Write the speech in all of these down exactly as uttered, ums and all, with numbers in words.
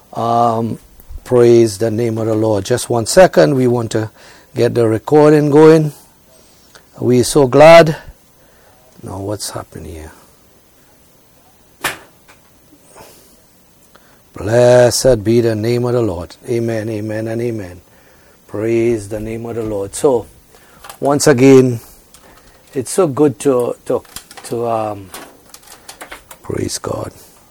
Um, praise the name of the Lord. Just one second. We want to get the recording going. We're so glad. Now, what's happening here? Blessed be the name of the Lord. Amen, amen, and amen. Praise the name of the Lord. So, once again, it's so good to to to um. Praise God.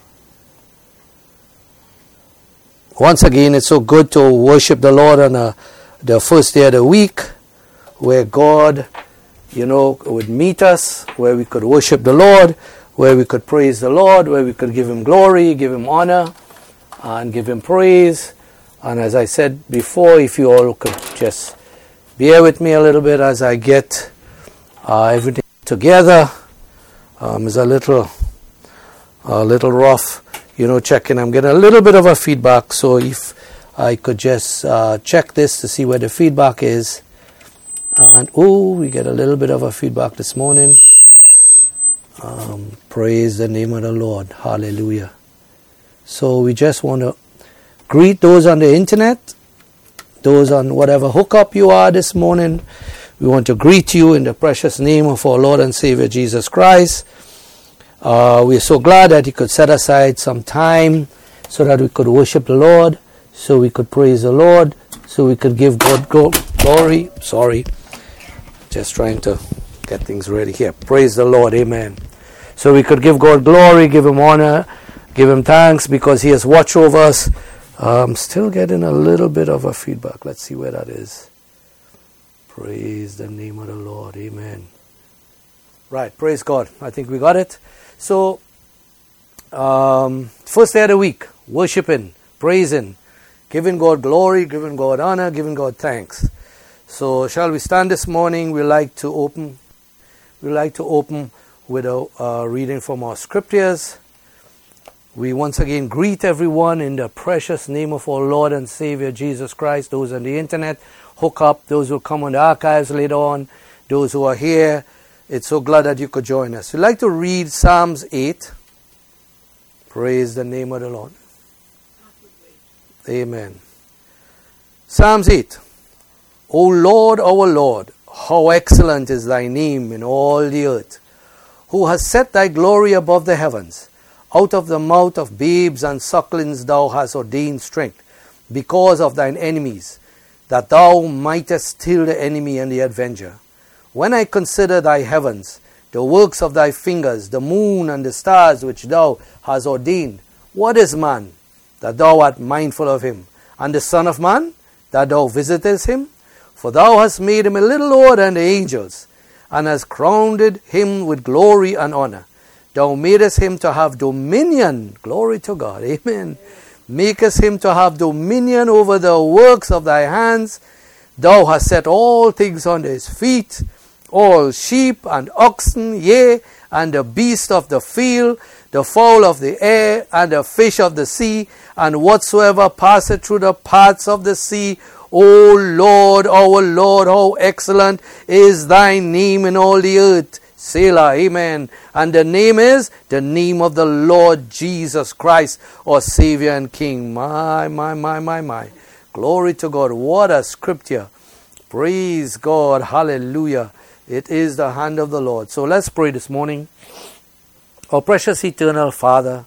Once again, it's so good to worship the Lord on a, the first day of the week, where God, you know, would meet us, where we could worship the Lord, where we could praise the Lord, where we could give Him glory, give Him honor, and give Him praise. And as I said before, if you all could just bear with me a little bit as I get uh, everything together. Um, it's a little, a little rough. You know, checking. I'm getting a little bit of a feedback, so if I could just uh, check this to see where the feedback is. And, oh, we get a little bit of a feedback this morning. Um, praise the name of the Lord. Hallelujah. So we just want to greet those on the internet, those on whatever hookup you are this morning. We want to greet you in the precious name of our Lord and Savior Jesus Christ. Uh, we are so glad that He could set aside some time so that we could worship the Lord, so we could praise the Lord, so we could give God glory. Sorry, just trying to get things ready here. Praise the Lord, amen. So we could give God glory, give Him honor, give Him thanks because He has watched over us. I'm still getting a little bit of a feedback. Let's see where that is. Praise the name of the Lord, amen. Right, praise God. I think we got it. So, um, first day of the week, worshiping, praising, giving God glory, giving God honor, giving God thanks. So, shall we stand this morning? We like to open. We like to open with a uh, reading from our scriptures. We once again greet everyone in the precious name of our Lord and Savior Jesus Christ. Those on the internet, hook up. Those who come on the archives later on. Those who are here. It's so glad that you could join us. We'd like to read Psalms eight. Praise the name of the Lord. Amen. Psalms eight. O Lord, our Lord, how excellent is thy name in all the earth, who has set thy glory above the heavens. Out of the mouth of babes and sucklings thou hast ordained strength, because of thine enemies, that thou mightest still the enemy and the avenger. When I consider thy heavens, the works of thy fingers, the moon and the stars which thou hast ordained, what is man, that thou art mindful of him, and the son of man, that thou visitest him? For thou hast made him a little lower than the angels, and hast crowned him with glory and honor. Thou madest him to have dominion, glory to God, amen. Makest him to have dominion over the works of thy hands. Thou hast set all things under his feet, all sheep and oxen, yea, and the beast of the field, the fowl of the air, and the fish of the sea, and whatsoever passeth through the paths of the sea. O Lord, our Lord, how excellent is thy name in all the earth. Selah, amen. And the name is the name of the Lord Jesus Christ, our Savior and King. My, my, my, my, my. Glory to God. What a scripture. Praise God. Hallelujah. It is the hand of the Lord. So let's pray this morning. Our precious eternal Father,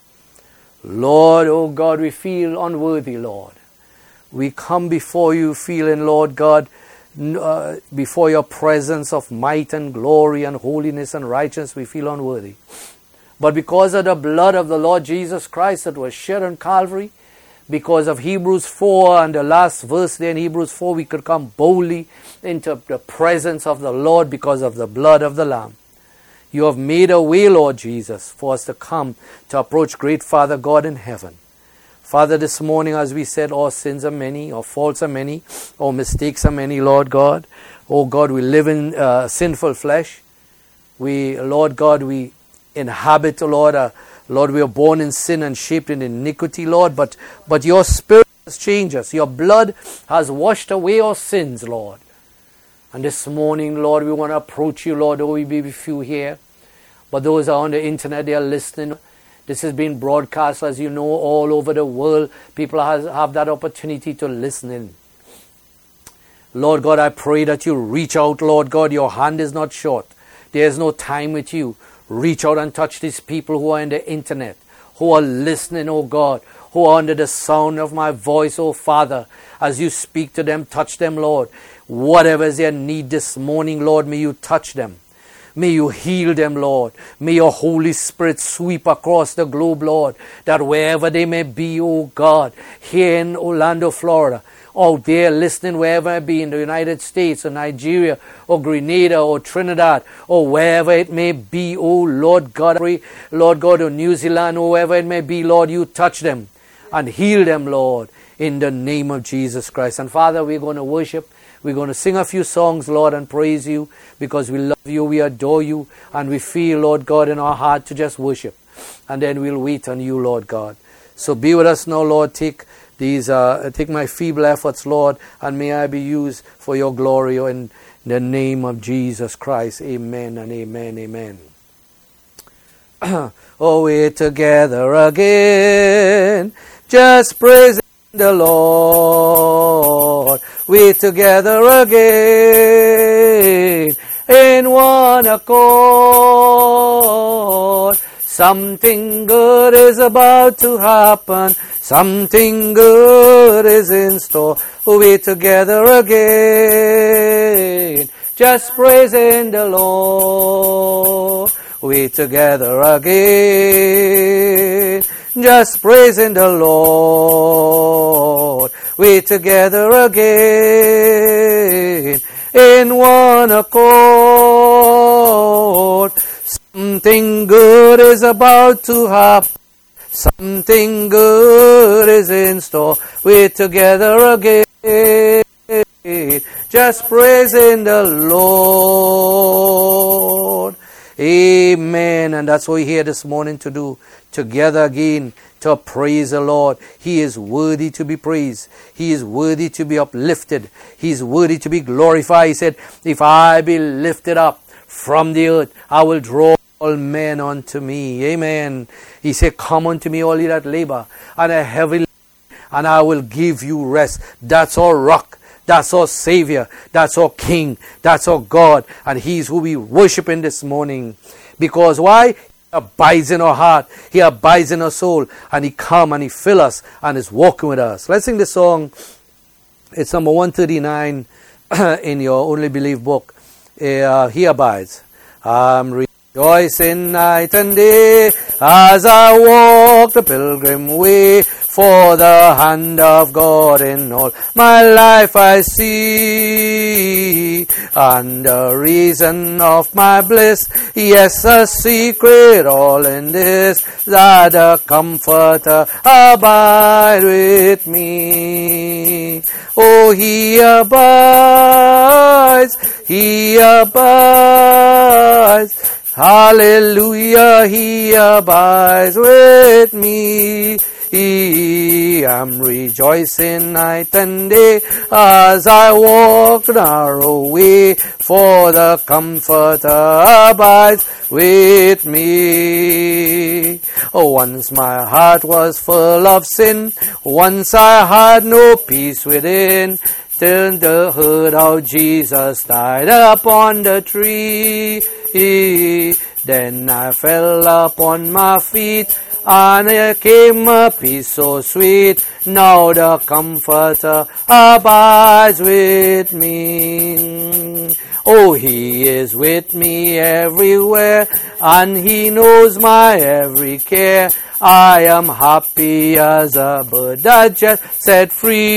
Lord, oh God, we feel unworthy, Lord. We come before you feeling, Lord God, uh, before your presence of might and glory and holiness and righteousness, we feel unworthy. But because of the blood of the Lord Jesus Christ that was shed on Calvary, because of Hebrews four and the last verse there in Hebrews four, we could come boldly into the presence of the Lord because of the blood of the Lamb. You have made a way, Lord Jesus, for us to come to approach great Father God in heaven. Father, this morning, as we said, our sins are many, our faults are many, our mistakes are many, Lord God. Oh God, we live in uh, sinful flesh. We, Lord God, we inhabit, Lord, uh, Lord, we are born in sin and shaped in iniquity, Lord, but, but your Spirit has changed us. Your blood has washed away our sins, Lord. And this morning, Lord, we want to approach you, Lord, though we be few here. But those are on the internet, they are listening. This has been broadcast, as you know, all over the world. People has, have that opportunity to listen in. Lord God, I pray that you reach out, Lord God. Your hand is not short. There's no time with you. Reach out and touch these people who are in the internet, who are listening, oh God, who are under the sound of my voice, oh Father. As you speak to them, touch them, Lord. Whatever is their need this morning, Lord, may you touch them. May you heal them, Lord. May your Holy Spirit sweep across the globe, Lord, that wherever they may be, oh God, here in Orlando, Florida, out there listening, wherever it be, in the United States or Nigeria or Grenada or Trinidad or wherever it may be, oh Lord God, I pray, Lord God, or New Zealand, or wherever it may be, Lord, you touch them and heal them, Lord, in the name of Jesus Christ. And Father, we're going to worship. We're going to sing a few songs, Lord, and praise you because we love you, we adore you, and we feel, Lord God, in our heart to just worship. And then we'll wait on you, Lord God. So be with us now, Lord. Take these, uh, take my feeble efforts, Lord, and may I be used for your glory in the name of Jesus Christ. Amen and amen, amen. Oh, we're together again, just praising the Lord. We're together again in one accord. Something good is about to happen. Something good is in store. We're together again, just praising the Lord. We're together again, just praising the Lord. We're together again in one accord. Something good is about to happen. Something good is in store. We're together again, just praising the Lord. Amen. And that's what we're here this morning to do. Together again to praise the Lord. He is worthy to be praised. He is worthy to be uplifted. He is worthy to be glorified. He said, if I be lifted up from the earth, I will draw all men unto me. Amen. He said, come unto me, all ye that labor and are heavy, and I will give you rest. That's our rock. That's our Savior. That's our King. That's our God. And He's who we worship in this morning. Because why? He abides in our heart. He abides in our soul. And He come and He fill us and is walking with us. Let's sing this song. It's number one thirty-nine in your Only Believe book. Uh, he abides. I'm rejoicing night and day as I walk the pilgrim way. For the hand of God in all my life I see, and the reason of my bliss, yes, a secret all in this, that the Comforter abide with me. Oh, He abides, He abides, hallelujah, He abides with me. I'm rejoicing night and day as I walk the narrow way, for the Comforter abides with me. Oh, once my heart was full of sin, once I had no peace within, till the heard how Jesus died upon the tree. Then I fell upon my feet, and there came a peace so sweet. Now the Comforter abides with me. Oh, He is with me everywhere, and He knows my every care. I am happy as a bird that just set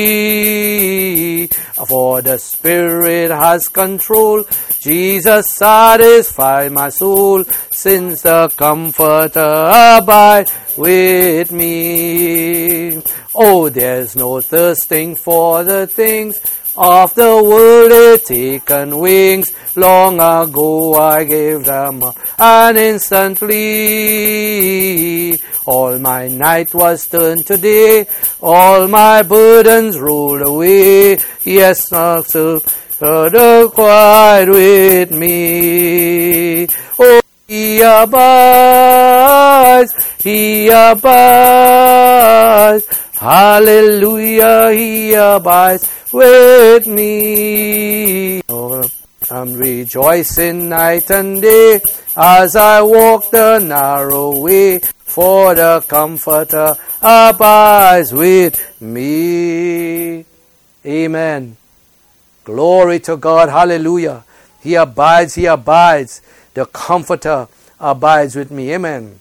free. For the Spirit has control. Jesus satisfied my soul, since the Comforter abides with me. Oh, there's no thirsting for the things of the world, they've taken wings. Long ago I gave them up, and instantly all my night was turned to day, all my burdens rolled away. Yes, my soul quiet with me. Oh, He abides, He abides. Hallelujah, He abides with me. Oh, I'm rejoicing night and day as I walk the narrow way, for the Comforter abides with me. Amen. Glory to God. Hallelujah. He abides, He abides. The Comforter abides with me. Amen.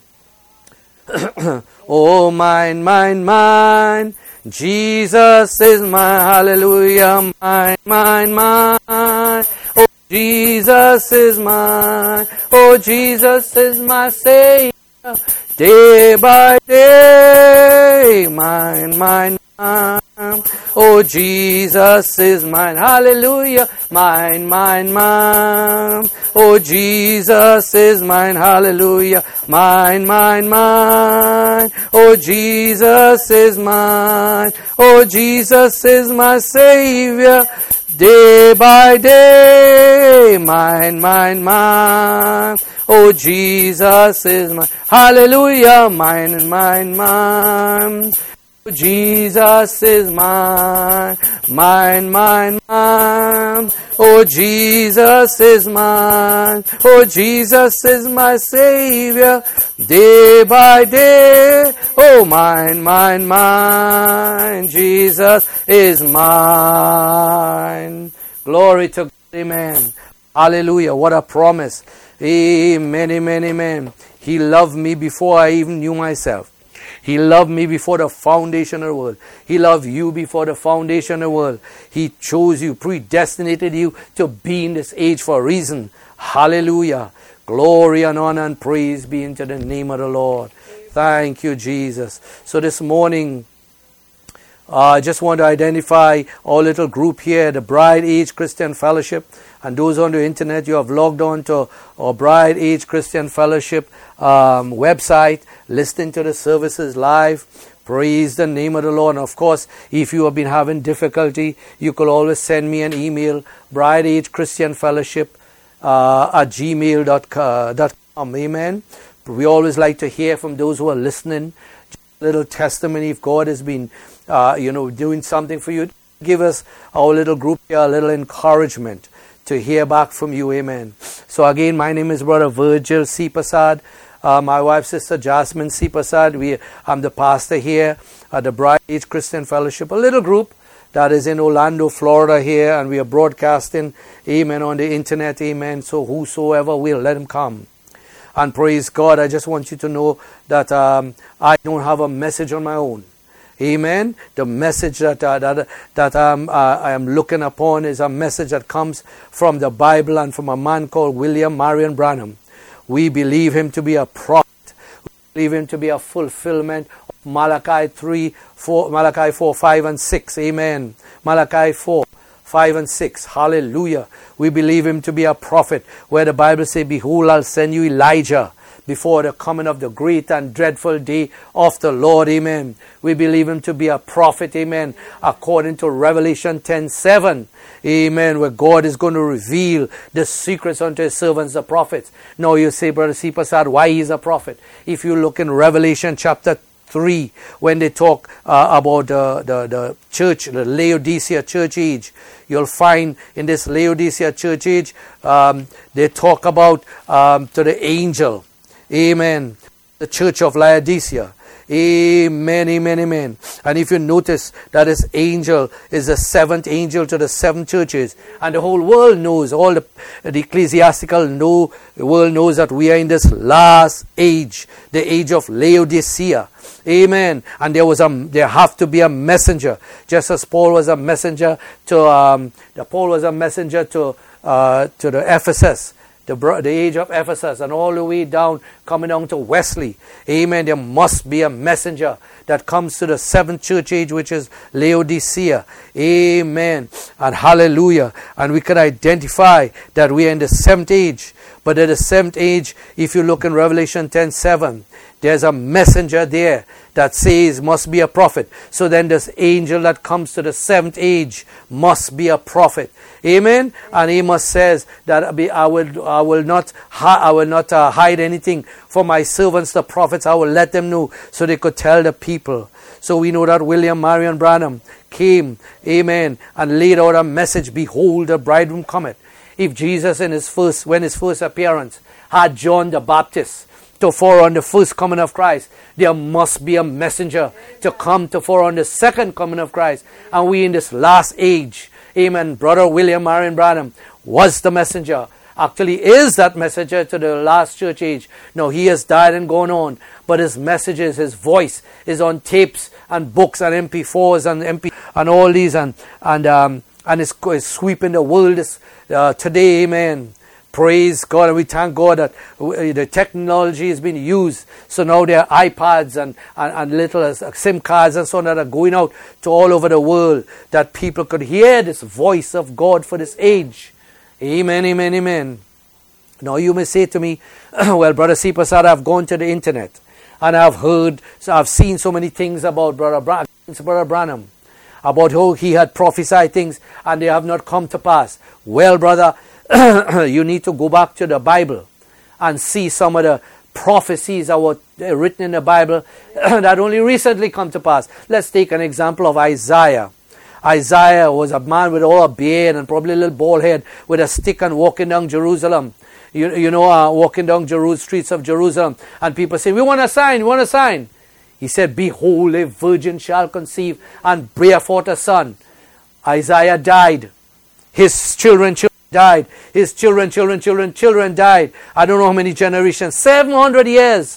Oh, mine, mine, mine. Jesus is mine. Hallelujah. Mine, mine, mine. Oh, Jesus is mine. Oh, Jesus is my Savior. Day by day. Mine, mine, mine. Oh, Jesus is mine. Hallelujah. Mine, mine, mine. Oh, Jesus is mine. Hallelujah. Mine, mine, mine. Oh, Jesus is mine. Oh, Jesus is my Savior. Day by day. Mine, mine, mine. Oh, Jesus is mine. Hallelujah. Mine, mine, mine. Jesus is mine, mine, mine, mine. Oh, Jesus is mine. Oh, Jesus is my Savior. Day by day. Oh, mine, mine, mine. Jesus is mine. Glory to God. Amen. Hallelujah. What a promise. Amen, amen, amen. He loved me before I even knew myself. He loved me before the foundation of the world. He loved you before the foundation of the world. He chose you, predestinated you to be in this age for a reason. Hallelujah. Glory and honor and praise be into the name of the Lord. Thank you, Jesus. So this morning, I uh, just want to identify our little group here, the Bride Age Christian Fellowship. And those on the internet, you have logged on to our Bride Age Christian Fellowship um, website, listening to the services live. Praise the name of the Lord. And of course, if you have been having difficulty, you could always send me an email, Bride Age Christian Fellowship uh, at gmail dot com. Amen. We always like to hear from those who are listening. Just a little testimony, if God has been, uh, you know, doing something for you, give us, our little group here, a little encouragement to hear back from you. Amen. So again, my name is Brother Virgil C. Prasad. Uh, my wife, Sister Jasmine C. Prasad. We, I'm the pastor here at the Bride Age Christian Fellowship, a little group that is in Orlando, Florida here, and we are broadcasting, amen, on the internet, amen. So whosoever will, let him come. And praise God, I just want you to know that um, I don't have a message on my own. Amen. The message that uh, that that um, uh, I am looking upon is a message that comes from the Bible and from a man called William Marion Branham. We believe him to be a prophet. We believe him to be a fulfillment of Malachi three, four, Malachi four, five, and six. Amen. Malachi four, five, and six. Hallelujah. We believe him to be a prophet, where the Bible says, "Behold, I'll send you Elijah before the coming of the great and dreadful day of the Lord." Amen. We believe him to be a prophet. Amen. According to Revelation ten, seven. Amen. Where God is going to reveal the secrets unto his servants, the prophets. Now you say, Brother C. Prasad, why he's a prophet? If you look in Revelation chapter three, when they talk uh, about uh, the, the church, the Laodicea church age, you'll find in this Laodicea church age, um, they talk about um, to the angel. Amen. The church of Laodicea. Amen, amen, amen. And if you notice that this angel is the seventh angel to the seven churches, and the whole world knows, all the, the ecclesiastical know, the world knows that we are in this last age, the age of Laodicea. Amen. And there was a, there have to be a messenger, just as Paul was a messenger to, um, the Paul was a messenger to, uh, to the Ephesus. The, the age of Ephesus, and all the way down, coming down to Wesley. Amen. There must be a messenger that comes to the seventh church age, which is Laodicea. Amen. And hallelujah. And we can identify that we are in the seventh age. But at the seventh age, if you look in Revelation ten, seven, There's a messenger there that says must be a prophet. So then this angel that comes to the seventh age must be a prophet. Amen. And Amos says that I will, I will not, I will not uh, hide anything from my servants, the prophets. I will let them know so they could tell the people. So we know that William Marion Branham came, amen, and laid out a message. Behold, the bridegroom cometh. If Jesus in his first, when his first appearance had John the Baptist to forerun the first coming of Christ, there must be a messenger to come to forerun the second coming of Christ. And we in this last age, amen, Brother William Marion Branham was the messenger. Actually is that messenger to the last church age. Now he has died and gone on, but his messages, his voice is on tapes and books and M P fours and M P and all these, and and um and it's, it's sweeping the world uh, today. Amen. Praise God, and we thank God that the technology has been used. So now there are iPads and, and, and little uh, SIM cards and so on that are going out to all over the world, that people could hear this voice of God for this age. Amen, amen, amen. Now you may say to me, well, Brother C. Prasad, I've gone to the internet and I've heard, so I've seen so many things about Brother Branham, Brother Branham, about how he had prophesied things and they have not come to pass. Well, brother, you need to go back to the Bible and see some of the prophecies that were written in the Bible that only recently come to pass. Let's take an example of Isaiah. Isaiah was a man with all a beard and probably a little bald head with a stick and walking down Jerusalem. You, you know, uh, walking down Jerusalem, streets of Jerusalem. And people say, we want a sign, we want a sign. He said, behold, a virgin shall conceive and bear forth a son. Isaiah died. His children, children died. His children, children, children, children died. I don't know how many generations. seven hundred years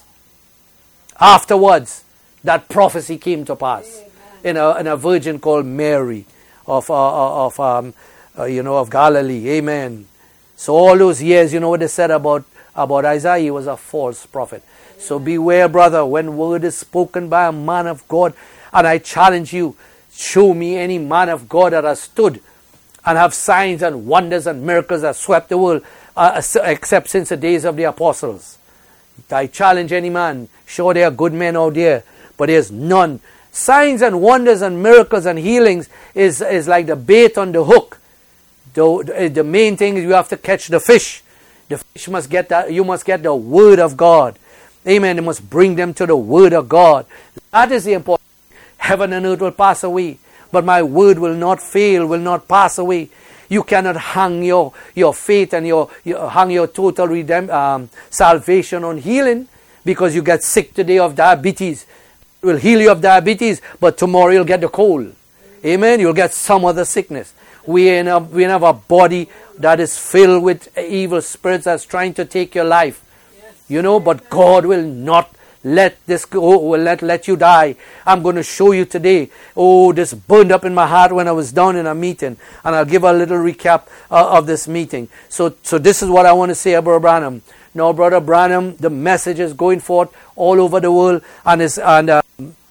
afterwards, that prophecy came to pass. In a, in a virgin called Mary of, uh, of um, uh, you know, of Galilee. Amen. So all those years, you know what they said about, about Isaiah? He was a false prophet. So beware, brother, when word is spoken by a man of God, and I challenge you, show me any man of God that has stood and have signs and wonders and miracles that swept the world, uh, except since the days of the apostles. I challenge any man. Sure, there are good men out there, but there's none. Signs and wonders and miracles and healings is, is like the bait on the hook. The, the main thing is you have to catch the fish. The fish must get that. You must get the word of God. Amen. You must bring them to the word of God. That is the important thing. Heaven and earth will pass away, but my word will not fail, will not pass away. You cannot hang your, your faith and your, your hang your total redemp, um, salvation on healing, because you get sick today of diabetes. It will heal you of diabetes, but tomorrow you'll get the cold. Amen. You'll get some other sickness. We in a, we have a body that is filled with evil spirits that's trying to take your life. Yes. You know, but God will not let this go, will let, let you die. I'm going to show you today. Oh, this burned up in my heart when I was down in a meeting. And I'll give a little recap uh, of this meeting. So, so this is what I want to say about Branham. Now, Brother Branham, the message is going forth all over the world. And, is, and uh,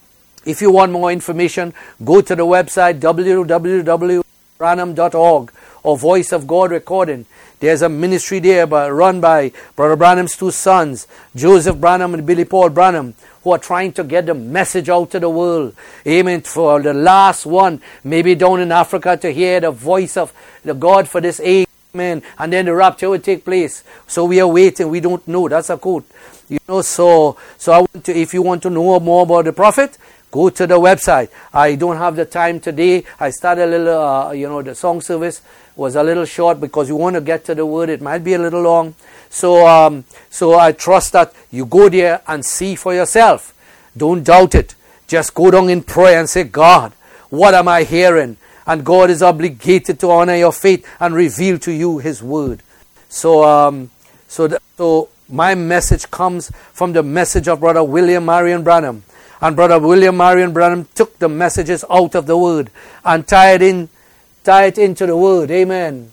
if you want more information, go to the website w w w dot branham dot org or Voice of God Recording. There's a ministry there by, run by Brother Branham's two sons, Joseph Branham and Billy Paul Branham, who are trying to get the message out to the world. Amen. For the last one, maybe down in Africa, to hear the voice of the God for this age. Amen. And then the rapture will take place. So we are waiting. We don't know. That's a quote. You know, so so I want to, if you want to know more about the prophet, go to the website. I don't have the time today. I started a little, uh, you know, the song service was a little short because you want to get to the word. It might be a little long. So, um, so I trust that you go there and see for yourself. Don't doubt it. Just go down in prayer and say, God, what am I hearing? And God is obligated to honor your faith and reveal to you His word. So, um, so, the, so my message comes from the message of Brother William Marion Branham. And Brother William Marion Branham took the messages out of the word and tied in, tie it into the word. Amen.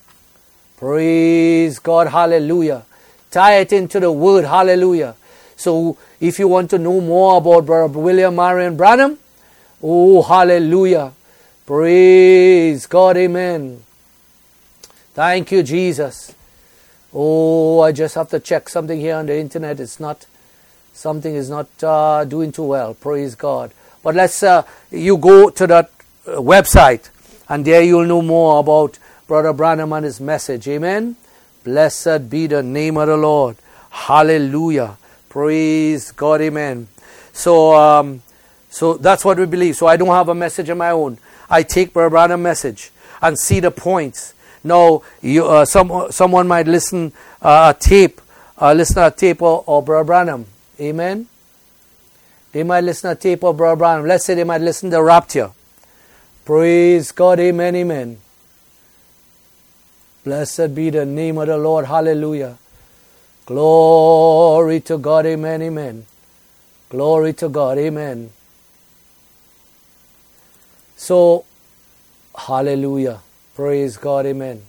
Praise God. Hallelujah. Tie it into the word. Hallelujah. So if you want to know more about Brother William Marion Branham, oh, hallelujah. Praise God. Amen. Thank you, Jesus. Oh, I just have to check something here on the internet. It's not Something is not uh, doing too well. Praise God. But let's, uh, you go to that uh, website, and there you'll know more about Brother Branham and his message. Amen. Blessed be the name of the Lord. Hallelujah. Praise God. Amen. So, um, so that's what we believe. So I don't have a message of my own. I take Brother Branham's message and see the points. Now, you, uh, some someone might listen uh, a tape, uh, listen to a tape of, of Brother Branham. Amen. They might listen to a tape of Brother Branham. Let's say they might listen to Rapture. Praise God. Amen. Amen. Blessed be the name of the Lord. Hallelujah. Glory to God. Amen. Amen. Glory to God. Amen. So, hallelujah. Praise God. Amen.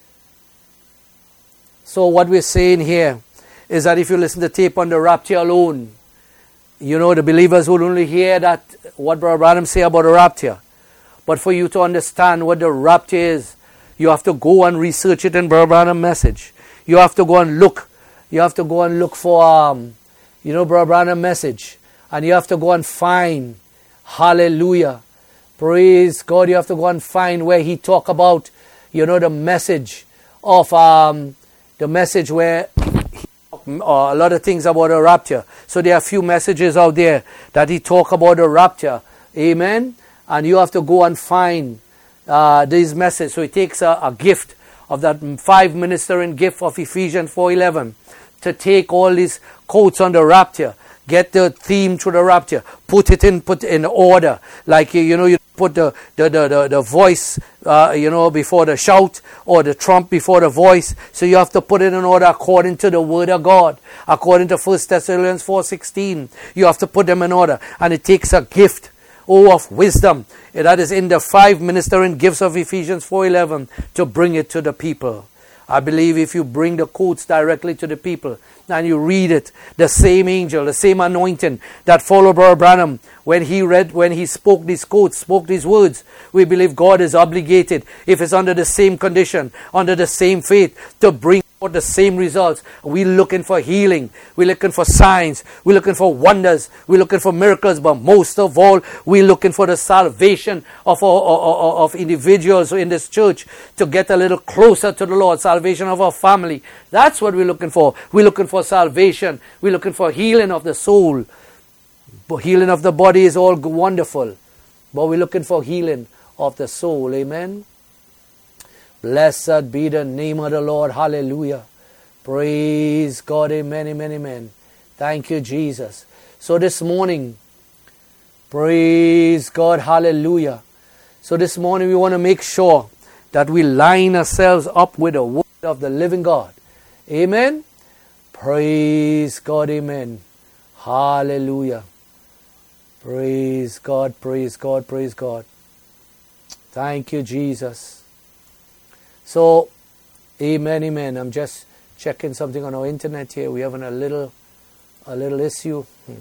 So what we're saying here is that if you listen to tape on the rapture alone, you know, the believers will only hear that, what Brother Branham say about the rapture. But for you to understand what the rapture is, you have to go and research it in Brother Branham's message. You have to go and look. You have to go and look for, um, you know, Brother Branham's message. And you have to go and find, hallelujah, praise God, you have to go and find where he talk about, you know, the message of, um, the message where he talk, uh, a lot of things about the rapture. So there are a few messages out there that he talk about the rapture. Amen. And you have to go and find uh, these messages. So it takes a, a gift of that five ministering gift of Ephesians four eleven to take all these quotes on the rapture, get the theme to the rapture, put it in, put in order. Like, you know, you put the, the, the, the, the voice, uh, you know, before the shout, or the trump before the voice. So you have to put it in order according to the word of God. According to First Thessalonians four sixteen, you have to put them in order. And it takes a gift, oh, of wisdom. That is in the five ministering gifts of Ephesians four eleven to bring it to the people. I believe if you bring the quotes directly to the people and you read it, the same angel, the same anointing that followed Brother Branham when he read, when he spoke these quotes, spoke these words, we believe God is obligated, if it's under the same condition, under the same faith, to bring out the same results. We're looking for healing. We're looking for signs. We're looking for wonders. We're looking for miracles. But most of all, we're looking for the salvation of, of, of individuals in this church to get a little closer to the Lord. Salvation of our family. That's what we're looking for. We're looking for salvation. We're looking for healing of the soul. But healing of the body is all wonderful. But we're looking for healing of the soul. Amen. Blessed be the name of the Lord. Hallelujah. Praise God. Amen, amen, amen. Thank you, Jesus. So this morning, praise God. Hallelujah. So this morning we want to make sure that we line ourselves up with the word of the living God. Amen. Praise God. Amen. Hallelujah. Praise God. Praise God. Praise God. Thank you, Jesus. So, amen, amen. I'm just checking something on our internet here. We're having a little, a little issue. Hmm.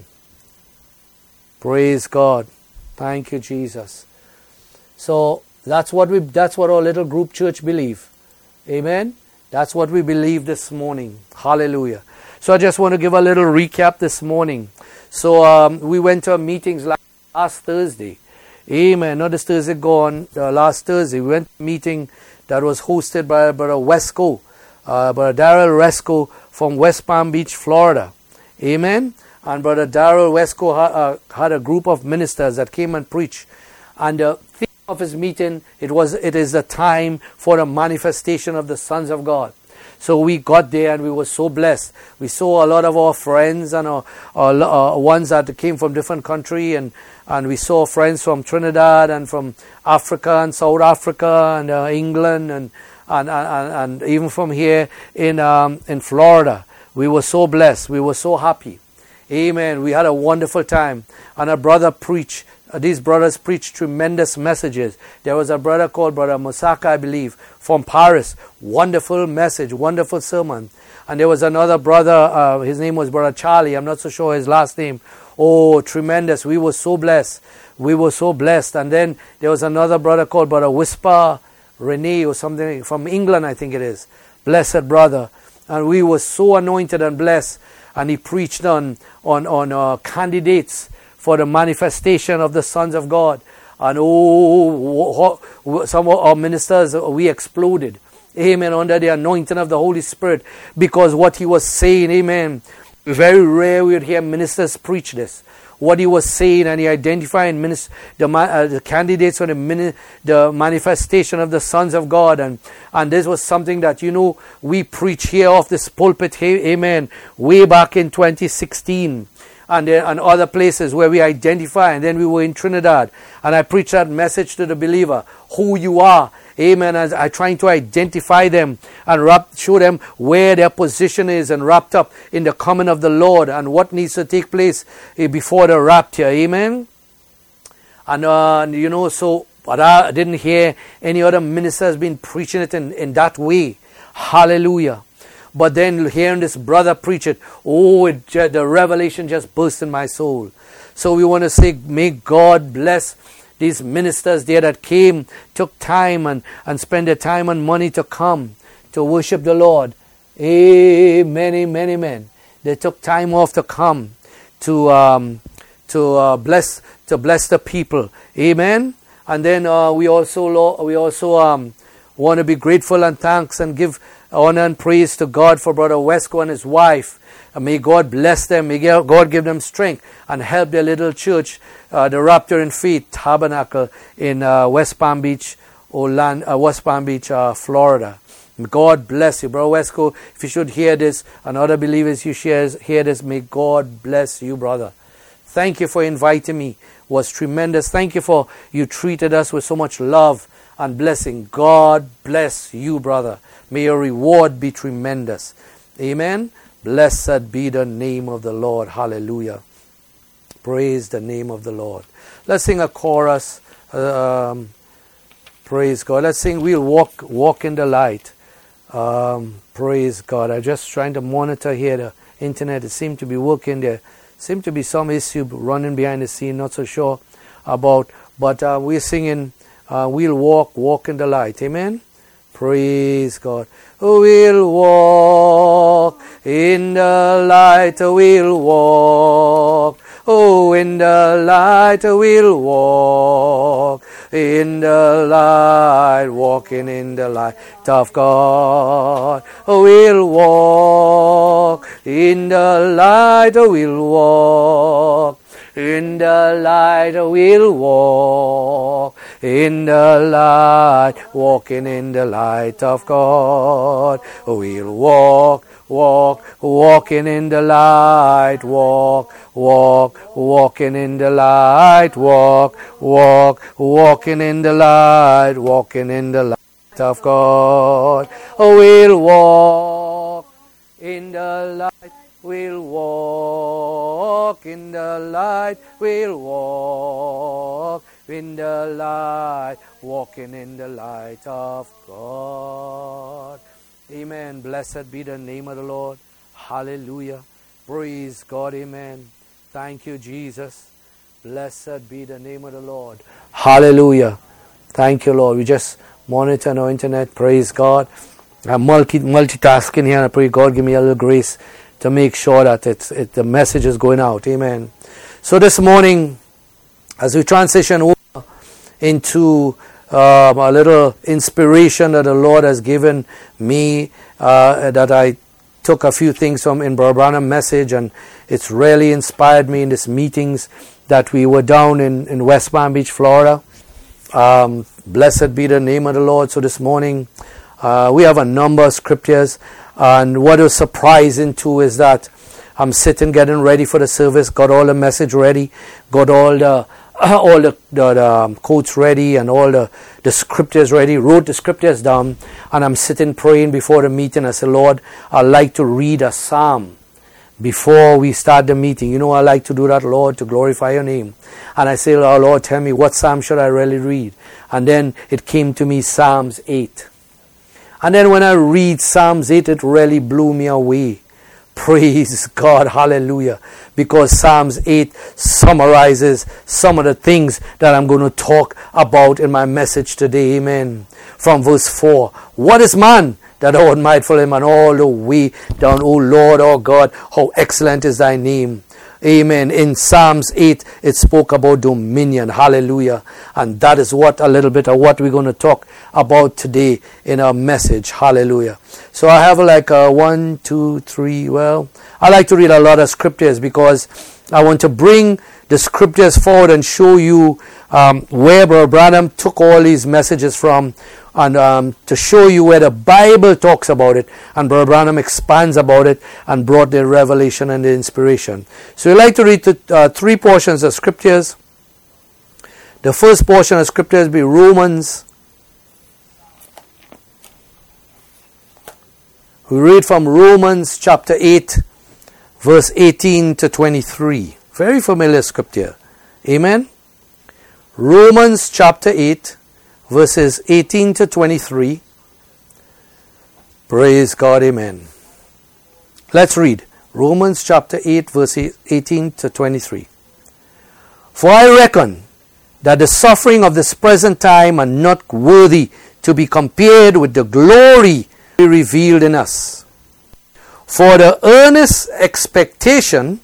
Praise God. Thank you, Jesus. So that's what we, that's what our little group church believe. Amen. That's what we believe this morning. Hallelujah. So I just want to give a little recap this morning. So um, we went to meetings last, last Thursday. Amen. Not this Thursday gone. Uh, last Thursday we went to a meeting that was hosted by Brother Wesco, uh, Brother Darrell Wesco from West Palm Beach, Florida. Amen. And Brother Darrell Wesco ha- uh, had a group of ministers that came and preached. And the theme of his meeting, it was, it is the time for the manifestation of the sons of God. So we got there and we were so blessed. We saw a lot of our friends and our, our uh, ones that came from different countries, and and we saw friends from Trinidad and from Africa and South Africa and uh, England and and, and and even from here in um, in Florida. We were so blessed. We were so happy. Amen. We had a wonderful time. And a brother preached. Uh, these brothers preached tremendous messages. There was a brother called Brother Mosaka, I believe, from Paris. Wonderful message, wonderful sermon. And there was another brother, uh, his name was Brother Charlie. I'm not so sure his last name. Oh, tremendous. We were so blessed. We were so blessed. And then there was another brother called Brother Whisper Renee or something from England, I think it is. Blessed brother. And we were so anointed and blessed. and he preached on on on uh, candidates for the manifestation of the sons of God. And oh, some of our ministers, we exploded, amen, under the anointing of the Holy Spirit, because what he was saying, amen, very rare we would hear ministers preach this. What he was saying, and he identifying minister, the, uh, the candidates for the, mini, the manifestation of the sons of God, and and this was something that, you know, we preach here off this pulpit, amen, way back in twenty sixteen. And, uh, and other places where we identify. And then we were in Trinidad, and I preached that message to the believer, who you are, amen, as I trying to identify them and wrap, show them where their position is, and wrapped up in the coming of the Lord and what needs to take place uh, before the rapture, amen. And uh, you know, so but I didn't hear any other ministers been preaching it in, in that way. Hallelujah. But then hearing this brother preach it, oh, it, the revelation just burst in my soul. So we want to say, may God bless these ministers there that came, took time and, and spent their time and money to come to worship the Lord. Amen, amen, amen. They took time off to come to um, to uh, bless to bless the people. Amen. And then uh, we also we also um, want to be grateful and thanks and give honor and praise to God for Brother Wesco and his wife. And may God bless them. May God give them strength and help their little church, uh, the Rapture in Faith Tabernacle in uh, West Palm Beach, Orlando, uh, West Palm Beach, uh, Florida. May God bless you, Brother Wesco. If you should hear this, and other believers you share, hear this, may God bless you, brother. Thank you for inviting me. It was tremendous. Thank you for you treated us with so much love and blessing. God bless you, brother. May your reward be tremendous. Amen. Blessed be the name of the Lord. Hallelujah. Praise the name of the Lord. Let's sing a chorus. Um, praise God. Let's sing We'll Walk Walk in the Light. Um, praise God. I'm just trying to monitor here the internet. It seemed to be working there. Seemed to be some issue running behind the scene. Not so sure about. But uh, we're singing uh, We'll Walk Walk in the Light. Amen. Praise God. We'll walk in the light. We'll walk. Oh, in the light we'll walk. In the light, walking in the light of God. We'll walk. In the light we'll walk. In the light we'll walk. In the light, walking in the light of God. We'll walk, walk, walking in the light. Walk, walk, walking in the light. Walk, walk, walking in the light. Walking in the light of God. We'll walk in the light. We'll walk in the light, we'll walk in the light, walking in the light of God. Amen. Blessed be the name of the Lord. Hallelujah. Praise God. Amen. Thank you, Jesus. Blessed be the name of the Lord. Hallelujah. Thank you, Lord. We just monitor our internet. Praise God. I'm multi multitasking here, and I pray God give me a little grace to make sure that it's, it, the message is going out. Amen. So this morning, as we transition over into um, a little inspiration that the Lord has given me, uh, that I took a few things from in Brother Branham's message, and it's really inspired me in these meetings that we were down in, in West Palm Beach, Florida. Um, blessed be the name of the Lord. So this morning, uh, we have a number of scriptures. And what was surprising too is that I'm sitting getting ready for the service, got all the message ready, got all the all the, the, the um, quotes ready and all the, the scriptures ready, wrote the scriptures down, and I'm sitting praying before the meeting. I said, Lord, I'd like to read a psalm before we start the meeting. You know, I like to do that, Lord, to glorify your name. And I say, oh, Lord, tell me what psalm should I really read? And then it came to me, Psalms eight. And then when I read Psalms eight, it really blew me away. Praise God, hallelujah. Because Psalms eight summarizes some of the things that I'm going to talk about in my message today. Amen. From verse four. What is man that thou art mindful of him, and all the way down, O Lord, our God, how excellent is thy name. Amen. In Psalms eight, it spoke about dominion. Hallelujah. And that is what a little bit of what we're going to talk about today in our message. Hallelujah. So I have like a one, two, three. Well, I like to read a lot of scriptures because I want to bring the scriptures forward and show you um, where Brother Branham took all these messages from, and um, to show you where the Bible talks about it, and Brother Branham expands about it and brought the revelation and the inspiration. So we like to read the, uh, three portions of scriptures. The first portion of scriptures be Romans. We read from Romans chapter eight, verse eighteen to twenty-three. Very familiar scripture. Amen. Romans chapter eight, verses eighteen to twenty-three. Praise God. Amen. Let's read Romans chapter eight, verse eighteen to twenty-three. For I reckon that the suffering of this present time are not worthy to be compared with the glory revealed in us. For the earnest expectation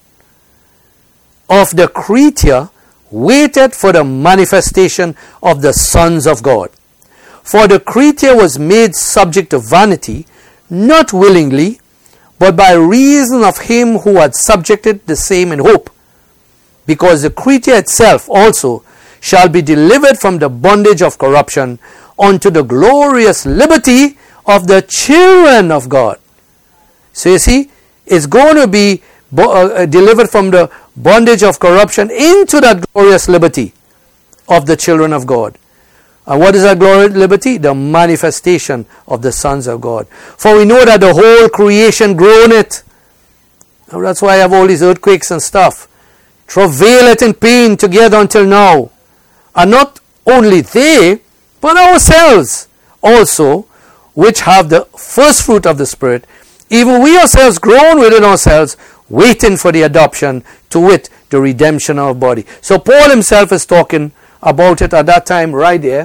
of the creature waited for the manifestation of the sons of God. For the creature was made subject to vanity, not willingly, but by reason of him who had subjected the same in hope. Because the creature itself also shall be delivered from the bondage of corruption unto the glorious liberty of the children of God. So you see, it's going to be uh, delivered from the bondage of corruption into that glorious liberty of the children of God. And what is that glorious liberty? The manifestation of the sons of God. For we know that the whole creation groaneth. And that's why I have all these earthquakes and stuff. Travaileth in pain together until now. And not only they, but ourselves also, which have the first fruit of the Spirit, even we ourselves groan within ourselves, waiting for the adoption, to wit, the redemption of our body. So Paul himself is talking about it at that time right there.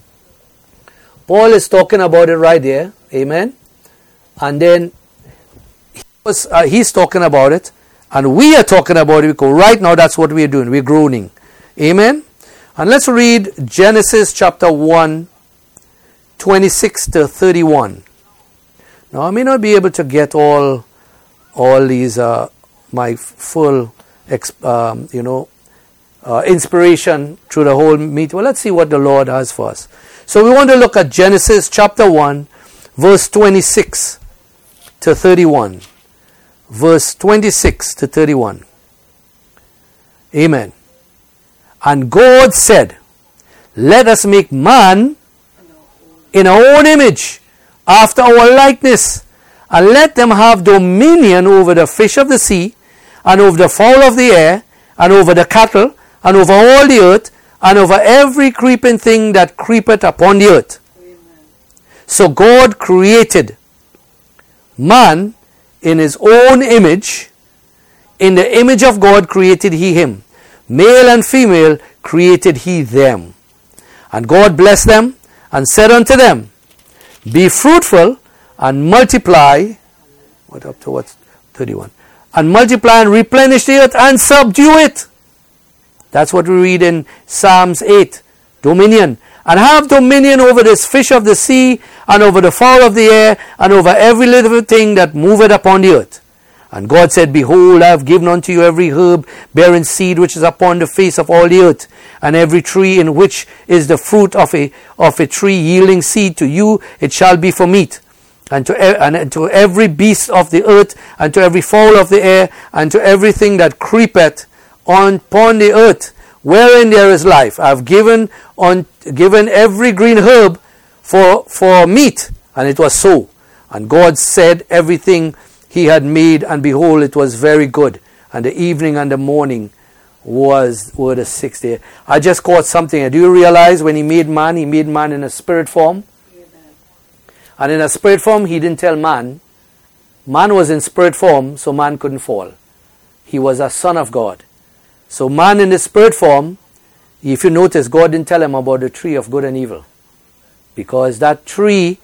Paul is talking about it right there. Amen. And then he was, uh, he's talking about it, and we are talking about it because right now that's what we're doing. We're groaning. Amen. And let's read Genesis chapter one, twenty-six to thirty-one. Now I may not be able to get all all these uh, my full um, you know uh, inspiration through the whole meeting. Well, let's see what the Lord has for us. So we want to look at Genesis chapter one, verse twenty-six to thirty-one. Verse twenty-six to thirty-one. Amen. And God said, let us make man in our own image, after our likeness, and let them have dominion over the fish of the sea, and over the fowl of the air, and over the cattle, and over all the earth, and over every creeping thing that creepeth upon the earth. Amen. So God created man in his own image. In the image of God created he him. Male and female created he them. And God blessed them, and said unto them, be fruitful and multiply. What up to what? thirty-one. And multiply and replenish the earth and subdue it. That's what we read in Psalms eight. Dominion. And have dominion over this fish of the sea, and over the fowl of the air, and over every little thing that moveth upon the earth. And God said, behold, I have given unto you every herb bearing seed which is upon the face of all the earth, and every tree in which is the fruit of a of a tree yielding seed to you, it shall be for meat. And to, and to every beast of the earth, and to every fowl of the air, and to everything that creepeth on upon the earth, wherein there is life, I have given on given every green herb for for meat. And it was so. And God said everything he had made, and behold, it was very good. And the evening and the morning was were the sixth day. I just caught something. Do you realize when he made man, he made man in a spirit form? And in a spirit form, he didn't tell man. Man was in spirit form, so man couldn't fall. He was a son of God. So man in the spirit form, if you notice, God didn't tell him about the tree of good and evil. Because that tree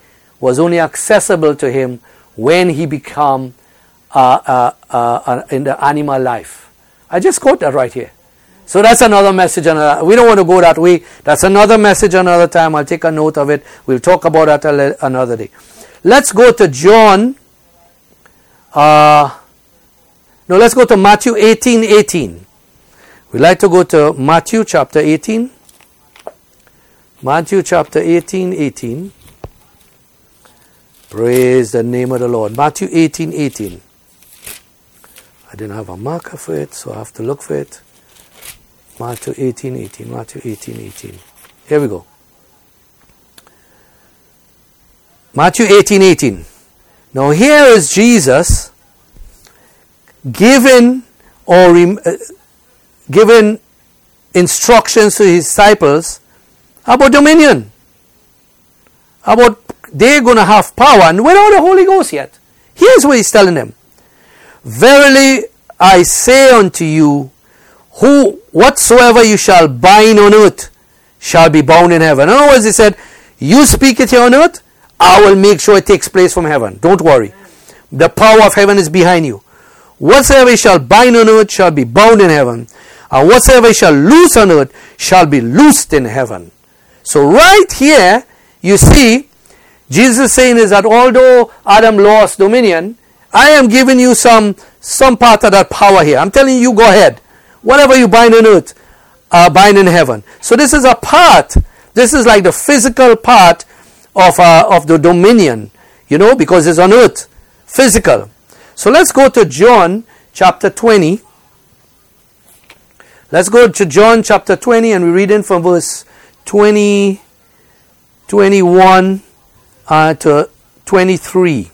was only accessible to him when he became uh, uh, uh, uh, in the animal life. I just quote that right here. So that's another message. Another, we don't want to go that way. That's another message another time. I'll take a note of it. We'll talk about that another day. Let's go to John. Uh, no, let's go to Matthew eighteen eighteen. We'd like to go to Matthew chapter eighteen. Matthew chapter eighteen eighteen. Praise the name of the Lord. Matthew eighteen eighteen. I didn't have a marker for it, so I have to look for it. Matthew eighteen eighteen. Matthew eighteen eighteen. Here we go. Matthew eighteen eighteen. Now here is Jesus giving or uh, giving instructions to his disciples about dominion. About they're going to have power and without the Holy Ghost yet. Here's what he's telling them. Verily I say unto you, who whatsoever you shall bind on earth shall be bound in heaven. In other words, he said, you speak it here on earth, I will make sure it takes place from heaven. Don't worry. The power of heaven is behind you. Whatsoever you shall bind on earth shall be bound in heaven. And whatsoever you shall loose on earth shall be loosed in heaven. So right here, you see, Jesus is saying is that although Adam lost dominion, I am giving you some, some part of that power here. I'm telling you, go ahead. Whatever you bind on earth, uh, bind in heaven. So this is a part. This is like the physical part of uh, of the dominion, you know, because it's on earth, physical. So let's go to John chapter twenty. Let's go to John chapter twenty, and we read in from verse twenty, twenty-one uh, to twenty-three.